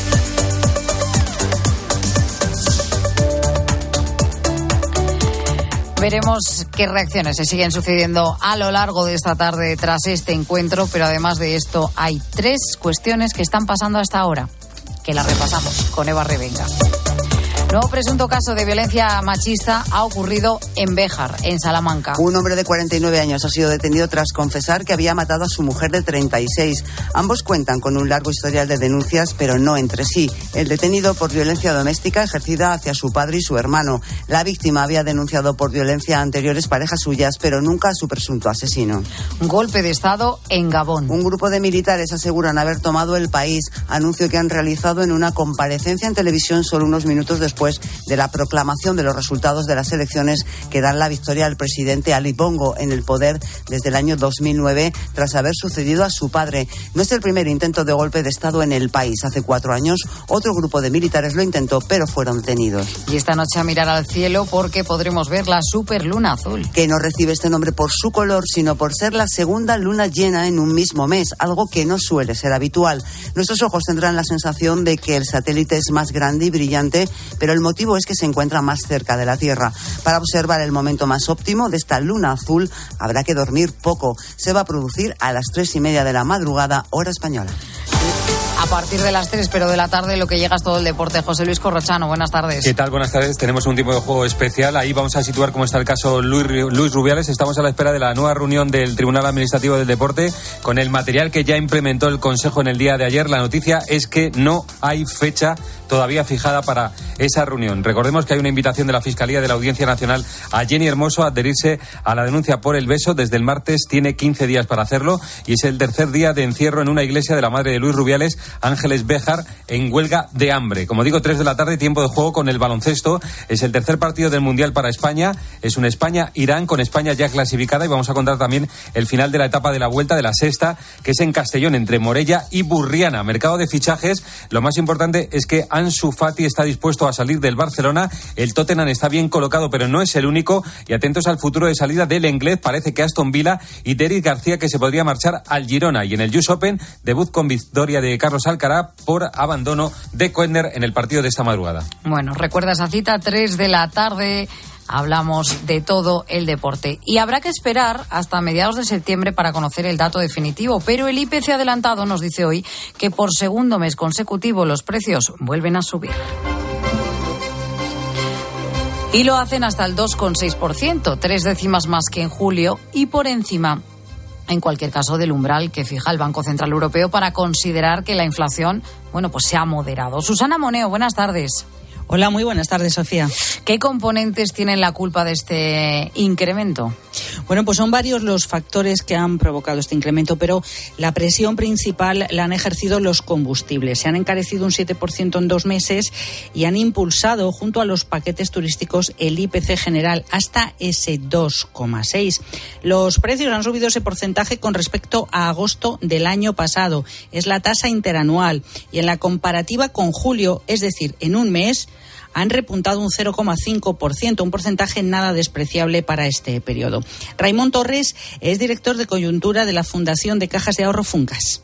Veremos qué reacciones se siguen sucediendo a lo largo de esta tarde tras este encuentro, pero además de esto hay tres cuestiones que están pasando hasta ahora, que las repasamos con Eva Revenga. Nuevo presunto caso de violencia machista ha ocurrido en Béjar, en Salamanca. Un hombre de cuarenta y nueve años ha sido detenido tras confesar que había matado a su mujer de treinta y seis. Ambos cuentan con un largo historial de denuncias, pero no entre sí. El detenido por violencia doméstica ejercida hacia su padre y su hermano. La víctima había denunciado por violencia a anteriores parejas suyas, pero nunca a su presunto asesino. Un golpe de Estado en Gabón. Un grupo de militares aseguran haber tomado el país, anuncio que han realizado en una comparecencia en televisión solo unos minutos después de la proclamación de los resultados de las elecciones que dan la victoria al presidente Ali Bongo en el poder desde el año dos mil nueve, tras haber sucedido a su padre. No es el primer intento de golpe de Estado en el país. Hace cuatro años otro grupo de militares lo intentó, pero fueron detenidos. Y esta noche a mirar al cielo porque podremos ver la superluna azul. Que no recibe este nombre por su color, sino por ser la segunda luna llena en un mismo mes, algo que no suele ser habitual. Nuestros ojos tendrán la sensación de que el satélite es más grande y brillante, pero el motivo es que se encuentra más cerca de la Tierra. Para observar el momento más óptimo de esta luna azul habrá que dormir poco. Se va a producir a las tres y media de la madrugada, hora española. A partir de las tres, pero de la tarde, lo que llega es todo el deporte. José Luis Corrochano, buenas tardes. ¿Qué tal? Buenas tardes. Tenemos un tiempo de juego especial. Ahí vamos a situar cómo está el caso Luis, Luis Rubiales. Estamos a la espera de la nueva reunión del Tribunal Administrativo del Deporte con el material que ya implementó el Consejo en el día de ayer. La noticia es que no hay fecha todavía fijada para esa reunión. Recordemos que hay una invitación de la Fiscalía de la Audiencia Nacional a Jenny Hermoso a adherirse a la denuncia por el beso. Desde el martes tiene quince días para hacerlo y es el tercer día de encierro en una iglesia de la madre de Luis Rubiales, Ángeles Béjar, en huelga de hambre. Como digo, tres de la tarde, tiempo de juego con el baloncesto. Es el tercer partido del Mundial para España. Es un España-Irán, con España ya clasificada, y vamos a contar también el final de la etapa de la vuelta de la sexta, que es en Castellón, entre Morella y Burriana. Mercado de fichajes. Lo más importante es que Ansu Fati está dispuesto a salir del Barcelona. El Tottenham está bien colocado, pero no es el único. Y atentos al futuro de salida del inglés. Parece que Aston Villa y Derek García, que se podría marchar al Girona. Y en el U S Open, debut con victoria de Carlos Alcaraz por abandono de Koepner en el partido de esta madrugada. Bueno, recuerda esa cita, tres de la tarde. Hablamos de todo el deporte. Y habrá que esperar hasta mediados de septiembre para conocer el dato definitivo. Pero el I P C adelantado nos dice hoy que por segundo mes consecutivo los precios vuelven a subir. Y lo hacen hasta el dos coma seis por ciento, tres décimas más que en julio y por encima, en cualquier caso, del umbral que fija el Banco Central Europeo para considerar que la inflación, bueno, pues se ha moderado. Susana Moneo, buenas tardes. Hola, muy buenas tardes, Sofía. ¿Qué componentes tienen la culpa de este incremento? Bueno, pues son varios los factores que han provocado este incremento, pero la presión principal la han ejercido los combustibles. Se han encarecido un siete por ciento en dos meses y han impulsado, junto a los paquetes turísticos, el I P C general hasta ese dos coma seis. Los precios han subido ese porcentaje con respecto a agosto del año pasado. Es la tasa interanual. Y en la comparativa con julio, es decir, en un mes, han repuntado un cero coma cinco por ciento, un porcentaje nada despreciable para este periodo. Raimón Torres es director de coyuntura de la Fundación de Cajas de Ahorro Funcas.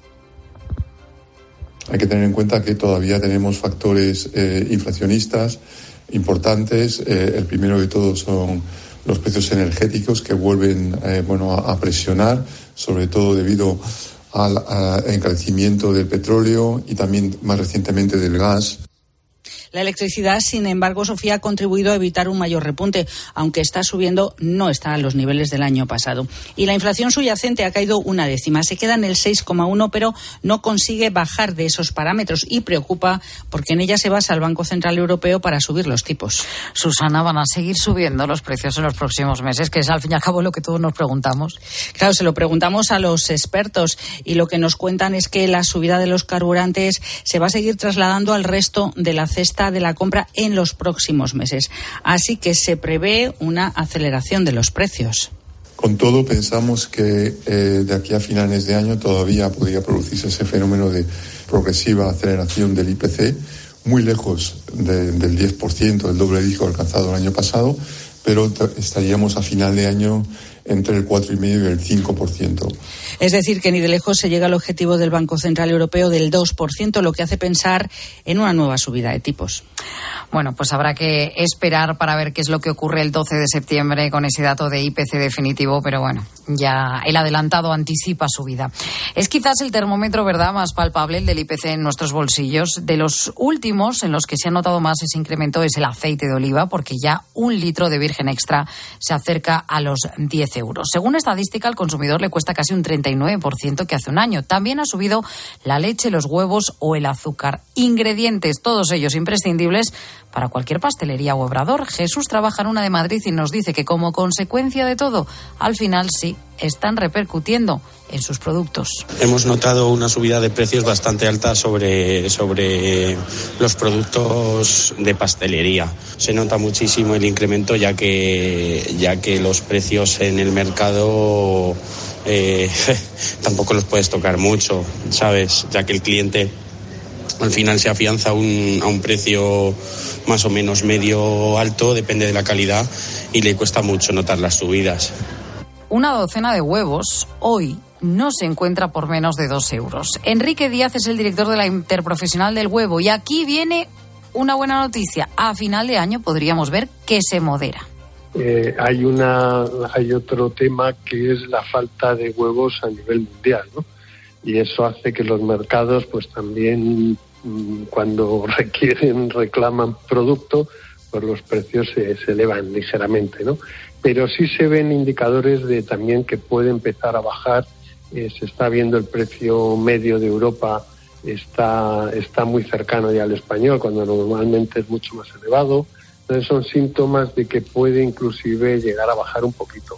Hay que tener en cuenta que todavía tenemos factores eh, inflacionistas importantes. Eh, el primero de todos son los precios energéticos, que vuelven eh, bueno, a, a presionar, sobre todo debido al a encarecimiento del petróleo y también más recientemente del gas. La electricidad, sin embargo, Sofía, ha contribuido a evitar un mayor repunte, aunque está subiendo, no está a los niveles del año pasado. Y la inflación subyacente ha caído una décima, se queda en el seis coma uno, pero no consigue bajar de esos parámetros y preocupa porque en ella se basa el Banco Central Europeo para subir los tipos. Susana, ¿van a seguir subiendo los precios en los próximos meses? Que es al fin y al cabo lo que todos nos preguntamos. Claro, se lo preguntamos a los expertos y lo que nos cuentan es que la subida de los carburantes se va a seguir trasladando al resto de la cesta de la compra en los próximos meses. Así que se prevé una aceleración de los precios. Con todo, pensamos que eh, de aquí a finales de año todavía podría producirse ese fenómeno de progresiva aceleración del I P C, muy lejos de, del diez por ciento, del doble dígito alcanzado el año pasado, pero t- estaríamos a final de año entre el cuatro coma cinco y el cinco por ciento. Es decir, que ni de lejos se llega al objetivo del Banco Central Europeo del dos por ciento, lo que hace pensar en una nueva subida de tipos. Bueno, pues habrá que esperar para ver qué es lo que ocurre el doce de septiembre con ese dato de I P C definitivo, pero bueno, ya el adelantado anticipa subida. Es quizás el termómetro, ¿verdad?, más palpable, el del I P C en nuestros bolsillos. De los últimos en los que se ha notado más ese incremento es el aceite de oliva, porque ya un litro de virgen extra se acerca a los diez euros. Según estadística, al consumidor le cuesta casi un treinta y nueve por ciento que hace un año. También ha subido la leche, los huevos o el azúcar. Ingredientes, todos ellos imprescindibles para cualquier pastelería o obrador. Jesús trabaja en una de Madrid y nos dice que como consecuencia de todo, al final sí, están repercutiendo en sus productos. Hemos notado una subida de precios bastante alta sobre, sobre los productos de pastelería. Se nota muchísimo el incremento ya que, ya que los precios en el mercado eh, tampoco los puedes tocar mucho, ¿sabes? Ya que el cliente al final se afianza a un, a un precio más o menos medio alto, depende de la calidad, y le cuesta mucho notar las subidas. Una docena de huevos hoy no se encuentra por menos de dos euros. Enrique Díaz es el director de la Interprofesional del Huevo y aquí viene una buena noticia. A final de año podríamos ver que se modera. Eh, hay una hay otro tema que es la falta de huevos a nivel mundial, ¿no? Y eso hace que los mercados pues también cuando requieren, reclaman producto, pues los precios se, se elevan ligeramente, ¿no? Pero sí se ven indicadores de también que puede empezar a bajar. Eh, se está viendo el precio medio de Europa está está muy cercano ya al español, cuando normalmente es mucho más elevado. Entonces son síntomas de que puede inclusive llegar a bajar un poquito.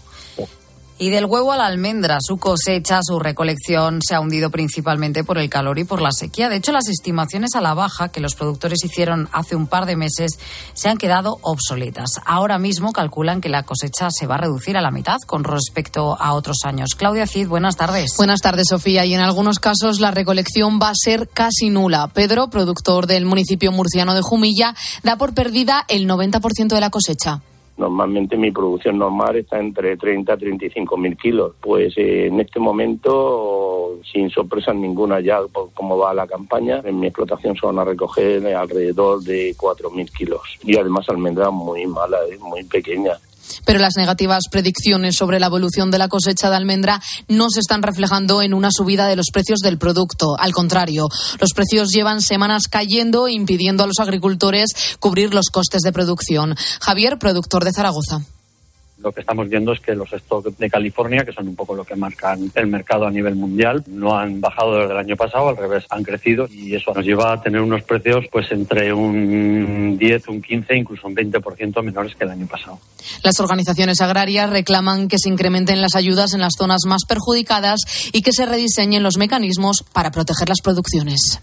Y del huevo a la almendra, su cosecha, su recolección se ha hundido principalmente por el calor y por la sequía. De hecho, las estimaciones a la baja que los productores hicieron hace un par de meses se han quedado obsoletas. Ahora mismo calculan que la cosecha se va a reducir a la mitad con respecto a otros años. Claudia Cid, buenas tardes. Buenas tardes, Sofía. Y en algunos casos la recolección va a ser casi nula. Pedro, productor del municipio murciano de Jumilla, da por perdida el noventa por ciento de la cosecha. Normalmente mi producción normal está entre treinta a treinta y cinco mil kilos. Pues eh, en este momento, sin sorpresa ninguna ya por cómo va la campaña, en mi explotación se van a recoger alrededor de cuatro mil kilos. Y además almendra muy mala, eh, muy pequeña. Pero las negativas predicciones sobre la evolución de la cosecha de almendra no se están reflejando en una subida de los precios del producto. Al contrario, los precios llevan semanas cayendo, impidiendo a los agricultores cubrir los costes de producción. Javier, productor de Zaragoza. Lo que estamos viendo es que los stocks de California, que son un poco lo que marcan el mercado a nivel mundial, no han bajado desde el año pasado, al revés, han crecido, y eso nos lleva a tener unos precios pues entre un diez, un quince, incluso un veinte por ciento menores que el año pasado. Las organizaciones agrarias reclaman que se incrementen las ayudas en las zonas más perjudicadas y que se rediseñen los mecanismos para proteger las producciones.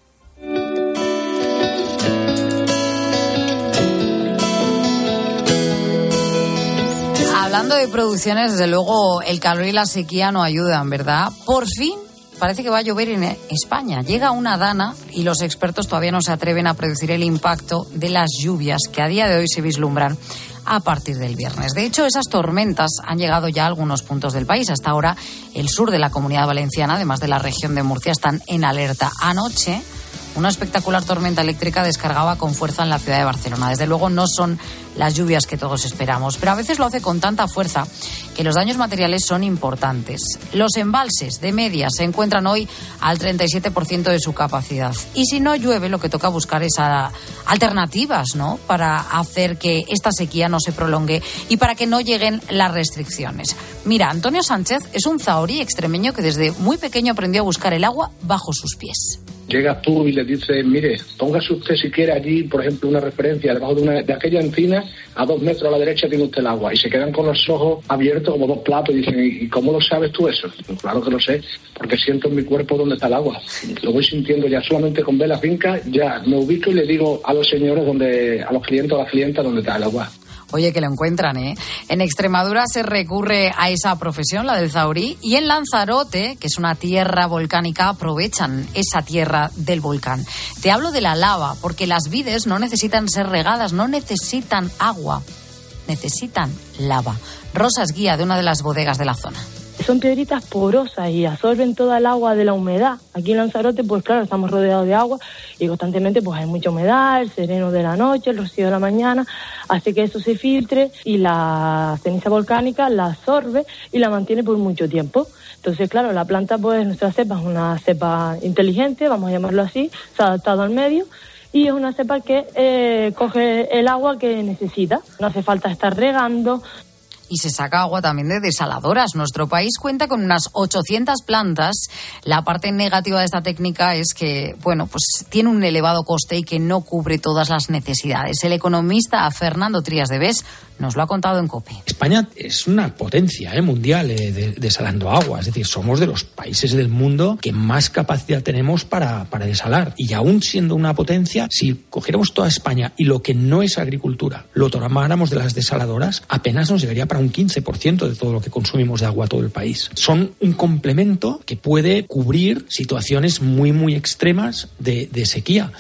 Hablando de producciones, desde luego el calor y la sequía no ayudan, ¿verdad? Por fin parece que va a llover en España. Llega una dana y los expertos todavía no se atreven a predecir el impacto de las lluvias que a día de hoy se vislumbran a partir del viernes. De hecho, esas tormentas han llegado ya a algunos puntos del país. Hasta ahora, el sur de la Comunidad Valenciana, además de la región de Murcia, están en alerta. Anoche, una espectacular tormenta eléctrica descargaba con fuerza en la ciudad de Barcelona. Desde luego no son las lluvias que todos esperamos, pero a veces lo hace con tanta fuerza que los daños materiales son importantes. Los embalses de media se encuentran hoy al treinta y siete por ciento de su capacidad. Y si no llueve, lo que toca buscar es a alternativas, ¿no?, para hacer que esta sequía no se prolongue y para que no lleguen las restricciones. Mira, Antonio Sánchez es un zahorí extremeño que desde muy pequeño aprendió a buscar el agua bajo sus pies. Llegas tú y le dices, mire, póngase usted si quiere allí, por ejemplo, una referencia debajo de, una, de aquella encina, a dos metros a la derecha tiene usted el agua. Y se quedan con los ojos abiertos como dos platos y dicen, ¿y cómo lo sabes tú eso? Pues claro que lo sé, porque siento en mi cuerpo dónde está el agua. Lo voy sintiendo ya solamente con ver la finca, ya me ubico y le digo a los señores, donde, a los clientes o a las clientas dónde está el agua. Oye, que lo encuentran, ¿eh? En Extremadura se recurre a esa profesión, la del zahorí, y en Lanzarote, que es una tierra volcánica, aprovechan esa tierra del volcán. Te hablo de la lava, porque las vides no necesitan ser regadas, no necesitan agua. necesitan lava. Rosa es guía de una de las bodegas de la zona. Son piedritas porosas y absorben toda el agua de la humedad. Aquí en Lanzarote, pues claro, estamos rodeados de agua y constantemente pues hay mucha humedad, el sereno de la noche, el rocío de la mañana, hace que eso se filtre y la ceniza volcánica la absorbe y la mantiene por mucho tiempo. Entonces, claro, la planta, pues nuestra cepa es una cepa inteligente, vamos a llamarlo así, se ha adaptado al medio y es una cepa que eh, coge el agua que necesita. No hace falta estar regando. Y se saca agua también de desaladoras. Nuestro país cuenta con unas ochocientas plantas. La parte negativa de esta técnica es que, bueno, pues tiene un elevado coste y que no cubre todas las necesidades. El economista Fernando Trías de Bes nos lo ha contado en COPE. España es una potencia eh, mundial eh, de, desalando agua. Es decir, somos de los países del mundo que más capacidad tenemos para, para desalar. Y aún siendo una potencia, si cogiéramos toda España y lo que no es agricultura lo tomáramos de las desaladoras, apenas nos llegaría para un quince por ciento de todo lo que consumimos de agua a todo el país. Son un complemento que puede cubrir situaciones muy, muy extremas de, de sequía.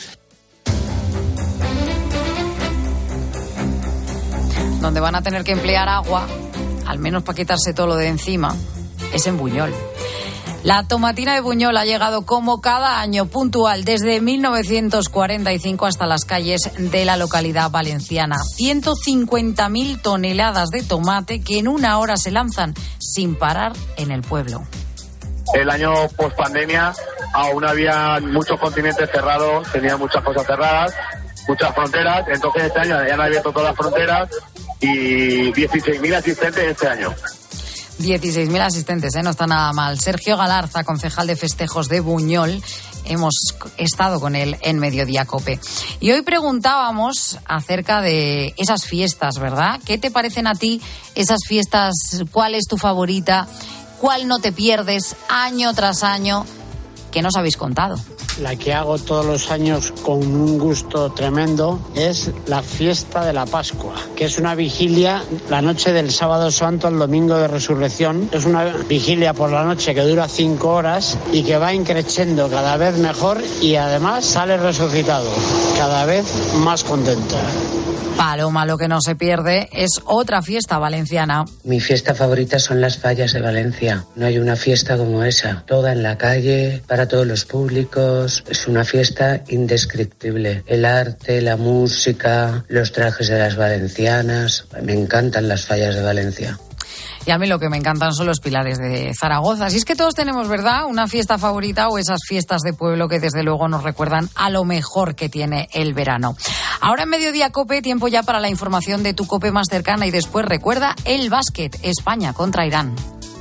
Donde van a tener que emplear agua, al menos para quitarse todo lo de encima, es en Buñol. La tomatina de Buñol ha llegado como cada año puntual desde mil novecientos cuarenta y cinco hasta las calles de la localidad valenciana. ciento cincuenta mil toneladas de tomate que en una hora se lanzan sin parar en el pueblo. El año post-pandemia aún había muchos continentes cerrados, tenía muchas cosas cerradas, muchas fronteras. Entonces este año ya han abierto todas las fronteras y dieciséis mil asistentes este año. dieciséis mil asistentes, ¿eh? No está nada mal. Sergio Galarza, concejal de festejos de Buñol, hemos estado con él en Mediodía COPE. Y hoy preguntábamos acerca de esas fiestas, ¿verdad? ¿Qué te parecen a ti esas fiestas? ¿Cuál es tu favorita? ¿Cuál no te pierdes año tras año? ¿Qué nos habéis contado? La que hago todos los años con un gusto tremendo es la fiesta de la Pascua, que es una vigilia la noche del sábado santo al domingo de resurrección. Es una vigilia por la noche que dura cinco horas y que va increciendo cada vez mejor y además sale resucitado, cada vez más contento. Paloma, lo que no se pierde es otra fiesta valenciana. Mi fiesta favorita son las fallas de Valencia. No hay una fiesta como esa. Toda en la calle, para todos los públicos. Es una fiesta indescriptible. El arte, la música, los trajes de las valencianas. Me encantan las fallas de Valencia. Y a mí lo que me encantan son los pilares de Zaragoza. Si es que todos tenemos, ¿verdad?, una fiesta favorita o esas fiestas de pueblo que desde luego nos recuerdan a lo mejor que tiene el verano. Ahora en Mediodía COPE, tiempo ya para la información de tu COPE más cercana y después recuerda el básquet, España contra Irán.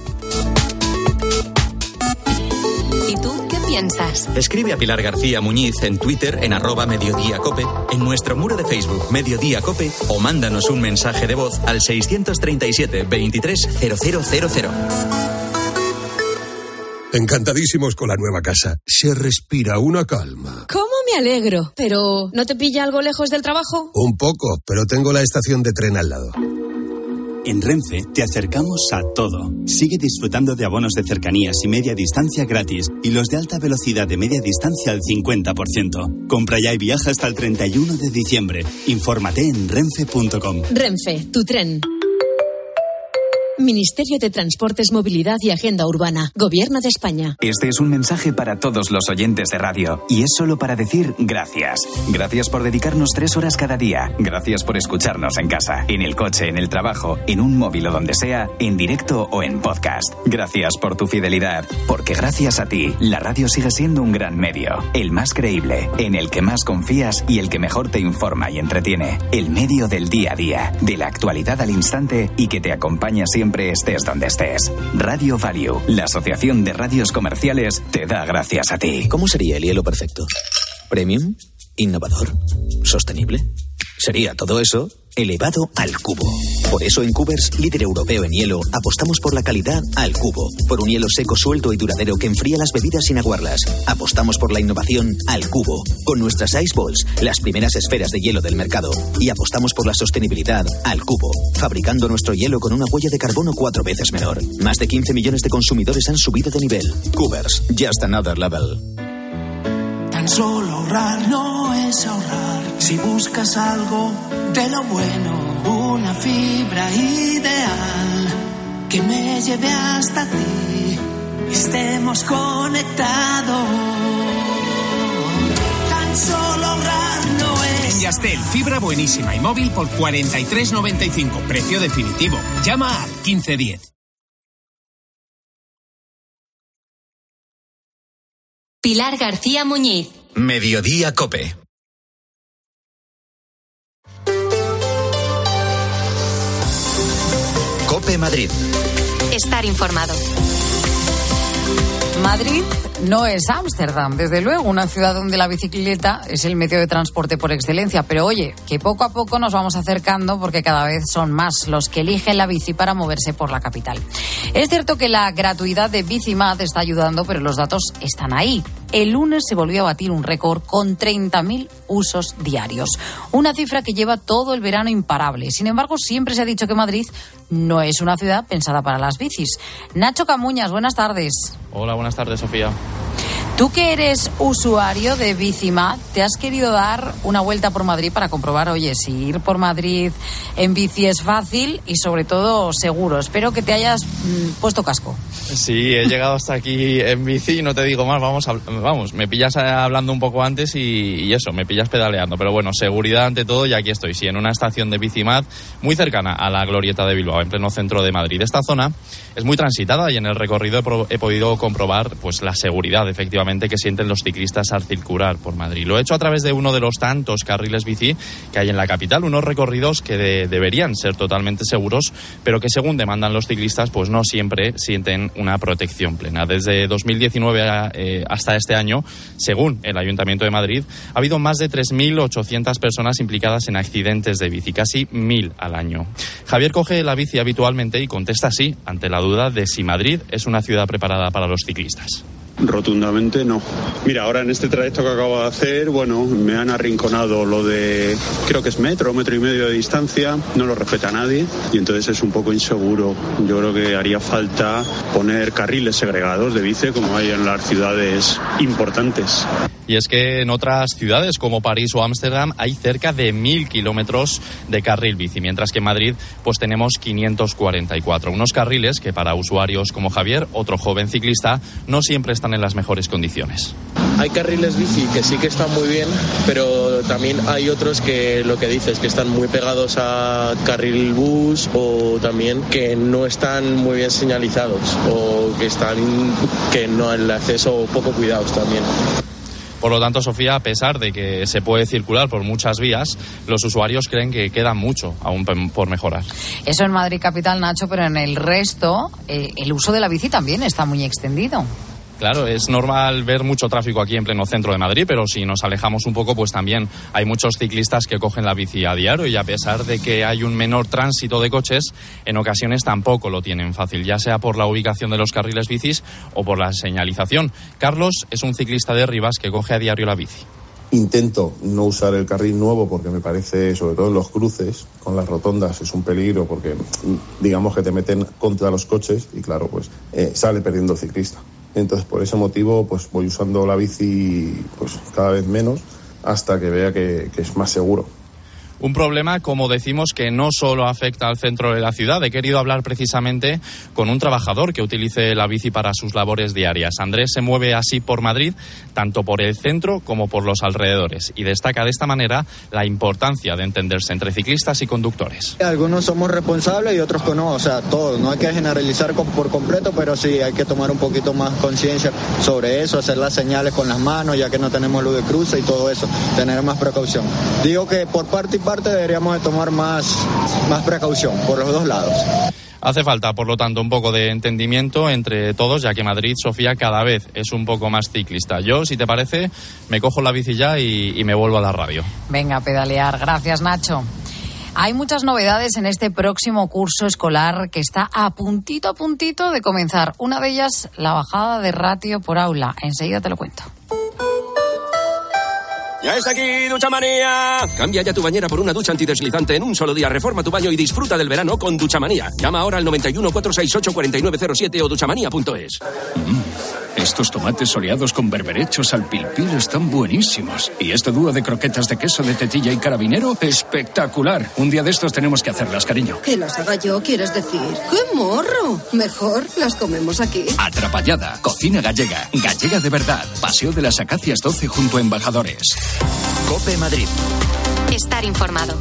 ¿Y tú qué piensas? Escribe a Pilar García Muñiz en Twitter en arroba Mediodía Cope, en nuestro muro de Facebook Mediodía Cope o mándanos un mensaje de voz al seiscientos treinta y siete veintitrés cero cero cero cero. Encantadísimos con la nueva casa. Se respira una calma. ¿Cómo me alegro? ¿Pero no te pilla algo lejos del trabajo? Un poco, pero tengo la estación de tren al lado. En Renfe te acercamos a todo. Sigue disfrutando de abonos de cercanías y media distancia gratis y los de alta velocidad de media distancia al cincuenta por ciento. Compra ya y viaja hasta el treinta y uno de diciembre. Infórmate en renfe punto com. Renfe, tu tren. Ministerio de Transportes, Movilidad y Agenda Urbana. Gobierno de España. Este es un mensaje para todos los oyentes de radio. Y es solo para decir gracias. Gracias por dedicarnos tres horas cada día. Gracias por escucharnos en casa, en el coche, en el trabajo, en un móvil o donde sea, en directo o en podcast. Gracias por tu fidelidad. Porque gracias a ti, la radio sigue siendo un gran medio. El más creíble, en el que más confías y el que mejor te informa y entretiene. El medio del día a día, de la actualidad al instante y que te acompaña siempre estés donde estés. Radio Value, la asociación de radios comerciales, te da gracias a ti. ¿Cómo sería el hielo perfecto? ¿Premium? ¿Innovador? ¿Sostenible? Sería todo eso elevado al cubo. Por eso en Cubers, líder europeo en hielo, apostamos por la calidad al cubo. Por un hielo seco, suelto y duradero que enfría las bebidas sin aguarlas. Apostamos por la innovación al cubo. Con nuestras Ice Balls, las primeras esferas de hielo del mercado. Y apostamos por la sostenibilidad al cubo. Fabricando nuestro hielo con una huella de carbono cuatro veces menor. Más de quince millones de consumidores han subido de nivel. Cubers, just another level. Tan solo ahorrar no es ahorrar. Si buscas algo de lo bueno, una fibra ideal que me lleve hasta ti, estemos conectados. Tan solo ahorrando es... En Yastel, fibra buenísima y móvil por cuarenta y tres noventa y cinco, precio definitivo. Llama al quince diez. Pilar García Muñiz. Mediodía COPE. COPE Madrid. Estar informado. Madrid no es Ámsterdam, desde luego, una ciudad donde la bicicleta es el medio de transporte por excelencia. Pero oye, que poco a poco nos vamos acercando porque cada vez son más los que eligen la bici para moverse por la capital. Es cierto que la gratuidad de Bicimad está ayudando, pero los datos están ahí. El lunes se volvió a batir un récord con treinta mil usos diarios. Una cifra que lleva todo el verano imparable. Sin embargo, siempre se ha dicho que Madrid no es una ciudad pensada para las bicis. Nacho Camuñas, buenas tardes. Hola, buenas tardes, Sofía. Tú que eres usuario de Bicimad, ¿te has querido dar una vuelta por Madrid para comprobar, oye, si ir por Madrid en bici es fácil y sobre todo seguro? Espero que te hayas mmm, puesto casco. Sí, he llegado hasta aquí en bici y no te digo más, vamos, a, vamos, me pillas hablando un poco antes y, y eso, me pillas pedaleando. Pero bueno, seguridad ante todo y aquí estoy, sí, en una estación de Bicimad muy cercana a la Glorieta de Bilbao, en pleno centro de Madrid. Esta zona es muy transitada y en el recorrido he, pro, he podido comprobar pues la seguridad, efectivamente, que sienten los ciclistas al circular por Madrid. Lo he hecho a través de uno de los tantos carriles bici que hay en la capital, unos recorridos que de, deberían ser totalmente seguros, pero que según demandan los ciclistas, pues no siempre sienten una protección plena. Desde dos mil diecinueve a, eh, hasta este año, según el Ayuntamiento de Madrid, ha habido más de tres mil ochocientas personas implicadas en accidentes de bici, casi mil al año. Javier coge la bici habitualmente y contesta así ante la duda de si Madrid es una ciudad preparada para los ciclistas. Rotundamente no. Mira, ahora en este trayecto que acabo de hacer, bueno, me han arrinconado lo de, creo que es metro, metro y medio de distancia, no lo respeta nadie y entonces es un poco inseguro. Yo creo que haría falta poner carriles segregados de bici como hay en las ciudades importantes. Y es que en otras ciudades como París o Ámsterdam hay cerca de mil kilómetros de carril bici, mientras que en Madrid pues tenemos quinientos cuarenta y cuatro. Unos carriles que para usuarios como Javier, otro joven ciclista, no siempre están en las mejores condiciones. Hay carriles bici que sí que están muy bien, pero también hay otros que lo que dices, que están muy pegados a carril bus o también que no están muy bien señalizados o que están que no el acceso poco cuidados también. Por lo tanto, Sofía, a pesar de que se puede circular por muchas vías, los usuarios creen que queda mucho aún por mejorar. Eso en Madrid capital, Nacho, pero en el resto eh, el uso de la bici también está muy extendido. Claro, es normal ver mucho tráfico aquí en pleno centro de Madrid, pero si nos alejamos un poco, pues también hay muchos ciclistas que cogen la bici a diario y a pesar de que hay un menor tránsito de coches, en ocasiones tampoco lo tienen fácil, ya sea por la ubicación de los carriles bicis o por la señalización. Carlos es un ciclista de Rivas que coge a diario la bici. Intento no usar el carril nuevo porque me parece, sobre todo en los cruces, con las rotondas, es un peligro porque digamos que te meten contra los coches y claro, pues eh, sale perdiendo el ciclista. Entonces, por ese motivo, pues voy usando la bici pues cada vez menos hasta que vea que, que es más seguro. Un problema, como decimos, que no solo afecta al centro de la ciudad. He querido hablar precisamente con un trabajador que utilice la bici para sus labores diarias. Andrés se mueve así por Madrid, tanto por el centro como por los alrededores, y destaca de esta manera la importancia de entenderse entre ciclistas y conductores. Algunos somos responsables y otros que no, o sea, todos. No hay que generalizar por completo, pero sí hay que tomar un poquito más conciencia sobre eso, hacer las señales con las manos, ya que no tenemos luz de cruce y todo eso, tener más precaución. Digo que por parte y parte parte deberíamos de tomar más, más precaución por los dos lados. Hace falta, por lo tanto, un poco de entendimiento entre todos, ya que Madrid, Sofía, cada vez es un poco más ciclista. Yo, si te parece, me cojo la bici ya y, y me vuelvo a la radio. Venga, a pedalear. Gracias, Nacho. Hay muchas novedades en este próximo curso escolar que está a puntito a puntito de comenzar. Una de ellas, la bajada de ratio por aula. Enseguida te lo cuento. ¡Ya está aquí, Duchamanía! Cambia ya tu bañera por una ducha antideslizante en un solo día. Reforma tu baño y disfruta del verano con Duchamanía. Llama ahora al noventa y uno, cuatrocientos sesenta y ocho, cuarenta y nueve cero siete o duchamanía punto es. Mm. Estos tomates soleados con berberechos al pil pil están buenísimos. Y este dúo de croquetas de queso de tetilla y carabinero, espectacular. Un día de estos tenemos que hacerlas, cariño. Que las haga yo, ¿quieres decir? ¡Qué morro! Mejor las comemos aquí. Atrapallada, cocina gallega. Gallega de verdad. Paseo de las Acacias doce junto a Embajadores. COPE Madrid. Estar informado.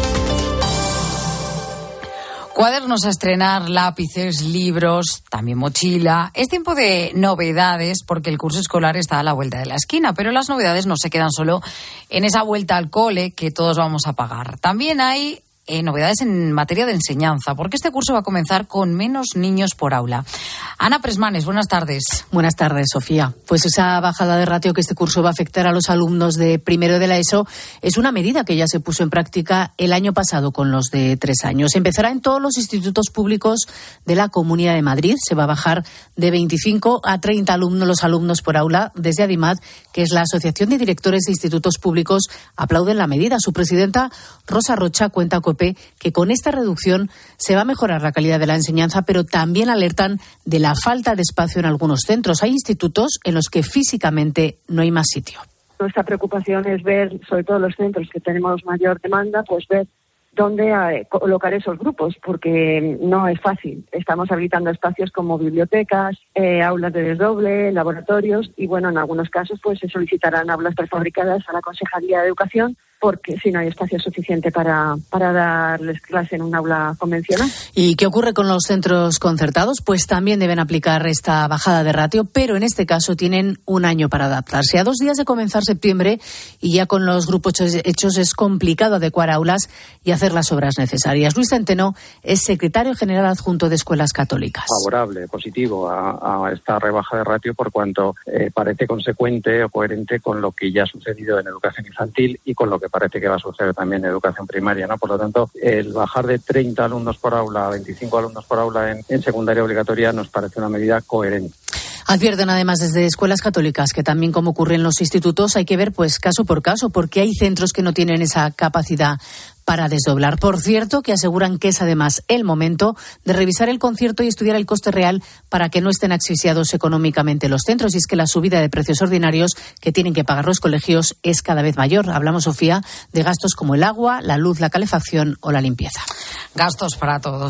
Cuadernos a estrenar, lápices, libros, también mochila. Es tiempo de novedades porque el curso escolar está a la vuelta de la esquina, pero las novedades no se quedan solo en esa vuelta al cole que todos vamos a pagar. También hay Eh, novedades en materia de enseñanza, porque este curso va a comenzar con menos niños por aula. Ana Presmanes, buenas tardes. Buenas tardes, Sofía. Pues esa bajada de ratio que este curso va a afectar a los alumnos de primero de la ESO es una medida que ya se puso en práctica el año pasado con los de tres años. Empezará en todos los institutos públicos de la Comunidad de Madrid. Se va a bajar de veinticinco a treinta alumnos los alumnos por aula. Desde ADIMAD, que es la Asociación de Directores de Institutos Públicos, aplauden la medida. Su presidenta, Rosa Rocha, cuenta con que con esta reducción se va a mejorar la calidad de la enseñanza, pero también alertan de la falta de espacio en algunos centros. Hay institutos en los que físicamente no hay más sitio. Nuestra preocupación es ver, sobre todo los centros que tenemos mayor demanda, pues ver dónde eh, colocar esos grupos, porque no es fácil. Estamos habilitando espacios como bibliotecas, eh, aulas de desdoble, laboratorios y, bueno, en algunos casos pues se solicitarán aulas prefabricadas a la Consejería de Educación, porque si no hay espacio suficiente para, para darles clase en un aula convencional. ¿Y qué ocurre con los centros concertados? Pues también deben aplicar esta bajada de ratio, pero en este caso tienen un año para adaptarse. A dos días de comenzar septiembre y ya con los grupos hechos es complicado adecuar aulas y hacer las obras necesarias. Luis Centeno es secretario general adjunto de Escuelas Católicas. Favorable, positivo a, a esta rebaja de ratio por cuanto eh, parece consecuente o coherente con lo que ya ha sucedido en educación infantil y con lo que parece que va a suceder también en educación primaria, ¿no? Por lo tanto, el bajar de treinta alumnos por aula a veinticinco alumnos por aula en, en secundaria obligatoria nos parece una medida coherente. Advierten además desde Escuelas Católicas que también, como ocurre en los institutos, hay que ver pues caso por caso, porque hay centros que no tienen esa capacidad para desdoblar. Por cierto, que aseguran que es además el momento de revisar el concierto y estudiar el coste real para que no estén asfixiados económicamente los centros. Y es que la subida de precios ordinarios que tienen que pagar los colegios es cada vez mayor. Hablamos, Sofía, de gastos como el agua, la luz, la calefacción o la limpieza. Gastos para todos.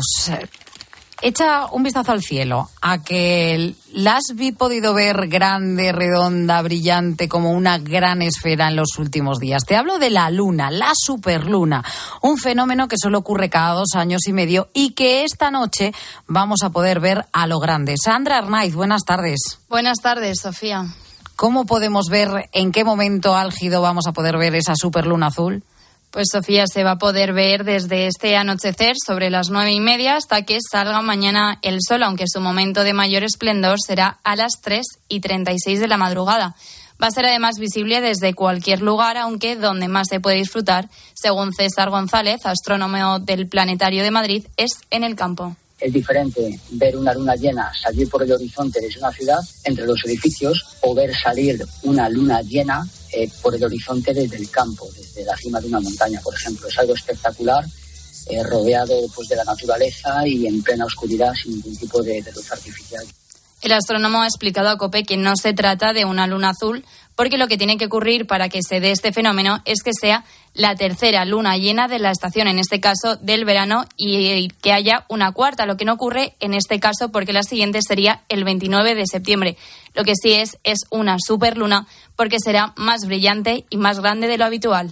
Echa un vistazo al cielo, a que la has podido ver grande, redonda, brillante, como una gran esfera en los últimos días. Te hablo de la luna, la superluna, un fenómeno que solo ocurre cada dos años y medio y que esta noche vamos a poder ver a lo grande. Sandra Arnaiz, buenas tardes. Buenas tardes, Sofía. ¿Cómo podemos ver, en qué momento álgido vamos a poder ver esa superluna azul? Pues, Sofía, se va a poder ver desde este anochecer sobre las nueve y media hasta que salga mañana el sol, aunque su momento de mayor esplendor será a las tres y treinta y seis de la madrugada. Va a ser además visible desde cualquier lugar, aunque donde más se puede disfrutar, según César González, astrónomo del Planetario de Madrid, es en el campo. Es diferente ver una luna llena salir por el horizonte desde una ciudad, entre los edificios, o ver salir una luna llena eh, por el horizonte desde el campo, desde la cima de una montaña, por ejemplo. Es algo espectacular, eh, rodeado pues, de la naturaleza y en plena oscuridad, sin ningún tipo de, de luz artificial. El astrónomo ha explicado a COPE que no se trata de una luna azul, porque lo que tiene que ocurrir para que se dé este fenómeno es que sea la tercera luna llena de la estación, en este caso del verano, y que haya una cuarta, lo que no ocurre en este caso porque la siguiente sería el veintinueve de septiembre. Lo que sí es es una superluna porque será más brillante y más grande de lo habitual.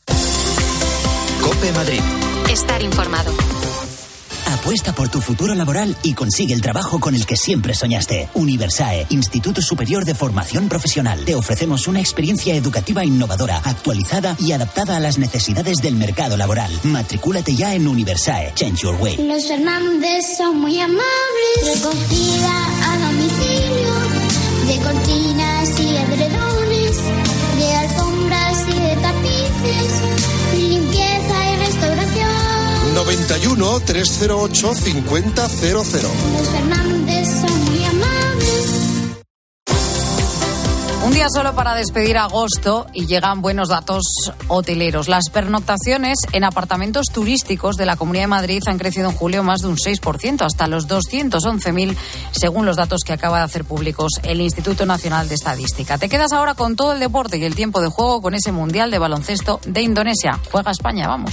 COPE Madrid. Estar informado. Apuesta por tu futuro laboral y consigue el trabajo con el que siempre soñaste. Universae, Instituto Superior de Formación Profesional. Te ofrecemos una experiencia educativa innovadora, actualizada y adaptada a las necesidades del mercado laboral. Matricúlate ya en Universae. Change your way. Los Fernández son muy amables. Recogida a domicilio de cortinas y edredones, de alfombras y de tapices, limpieza y restauración. noventa y uno, trescientos ocho, cincuenta cero cero. Los Fernández son muy amables. Un día solo para despedir agosto y llegan buenos datos hoteleros. Las pernoctaciones en apartamentos turísticos de la Comunidad de Madrid han crecido en julio más de un seis por ciento, hasta los doscientos once mil, según los datos que acaba de hacer públicos el Instituto Nacional de Estadística. Te quedas ahora con todo el deporte y el tiempo de juego con ese Mundial de Baloncesto de Indonesia. Juega España, vamos.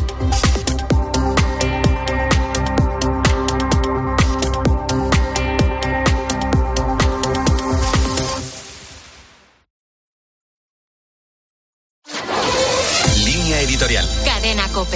Editorial. Cadena COPE.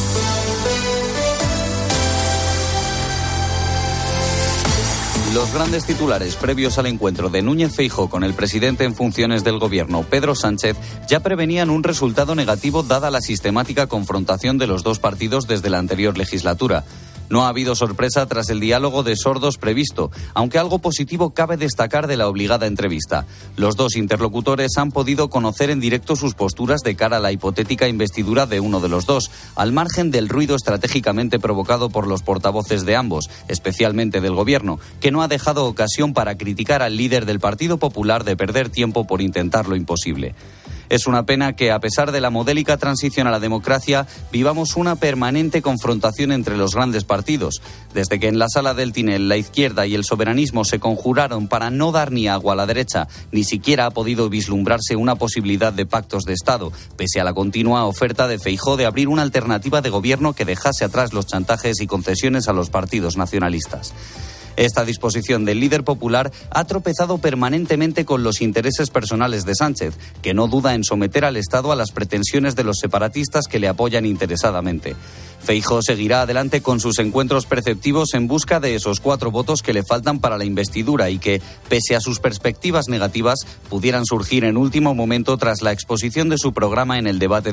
Los grandes titulares previos al encuentro de Núñez Feijóo con el presidente en funciones del gobierno, Pedro Sánchez, ya prevenían un resultado negativo dada la sistemática confrontación de los dos partidos desde la anterior legislatura. No ha habido sorpresa tras el diálogo de sordos previsto, aunque algo positivo cabe destacar de la obligada entrevista. Los dos interlocutores han podido conocer en directo sus posturas de cara a la hipotética investidura de uno de los dos, al margen del ruido estratégicamente provocado por los portavoces de ambos, especialmente del gobierno, que no ha dejado ocasión para criticar al líder del Partido Popular de perder tiempo por intentar lo imposible. Es una pena que, a pesar de la modélica transición a la democracia, vivamos una permanente confrontación entre los grandes partidos. Desde que en la sala del Tinel la izquierda y el soberanismo se conjuraron para no dar ni agua a la derecha, ni siquiera ha podido vislumbrarse una posibilidad de pactos de Estado, pese a la continua oferta de Feijóo de abrir una alternativa de gobierno que dejase atrás los chantajes y concesiones a los partidos nacionalistas. Esta disposición del líder popular ha tropezado permanentemente con los intereses personales de Sánchez, que no duda en someter al Estado a las pretensiones de los separatistas que le apoyan interesadamente. Feijóo seguirá adelante con sus encuentros perceptivos en busca de esos cuatro votos que le faltan para la investidura y que, pese a sus perspectivas negativas, pudieran surgir en último momento tras la exposición de su programa en el debate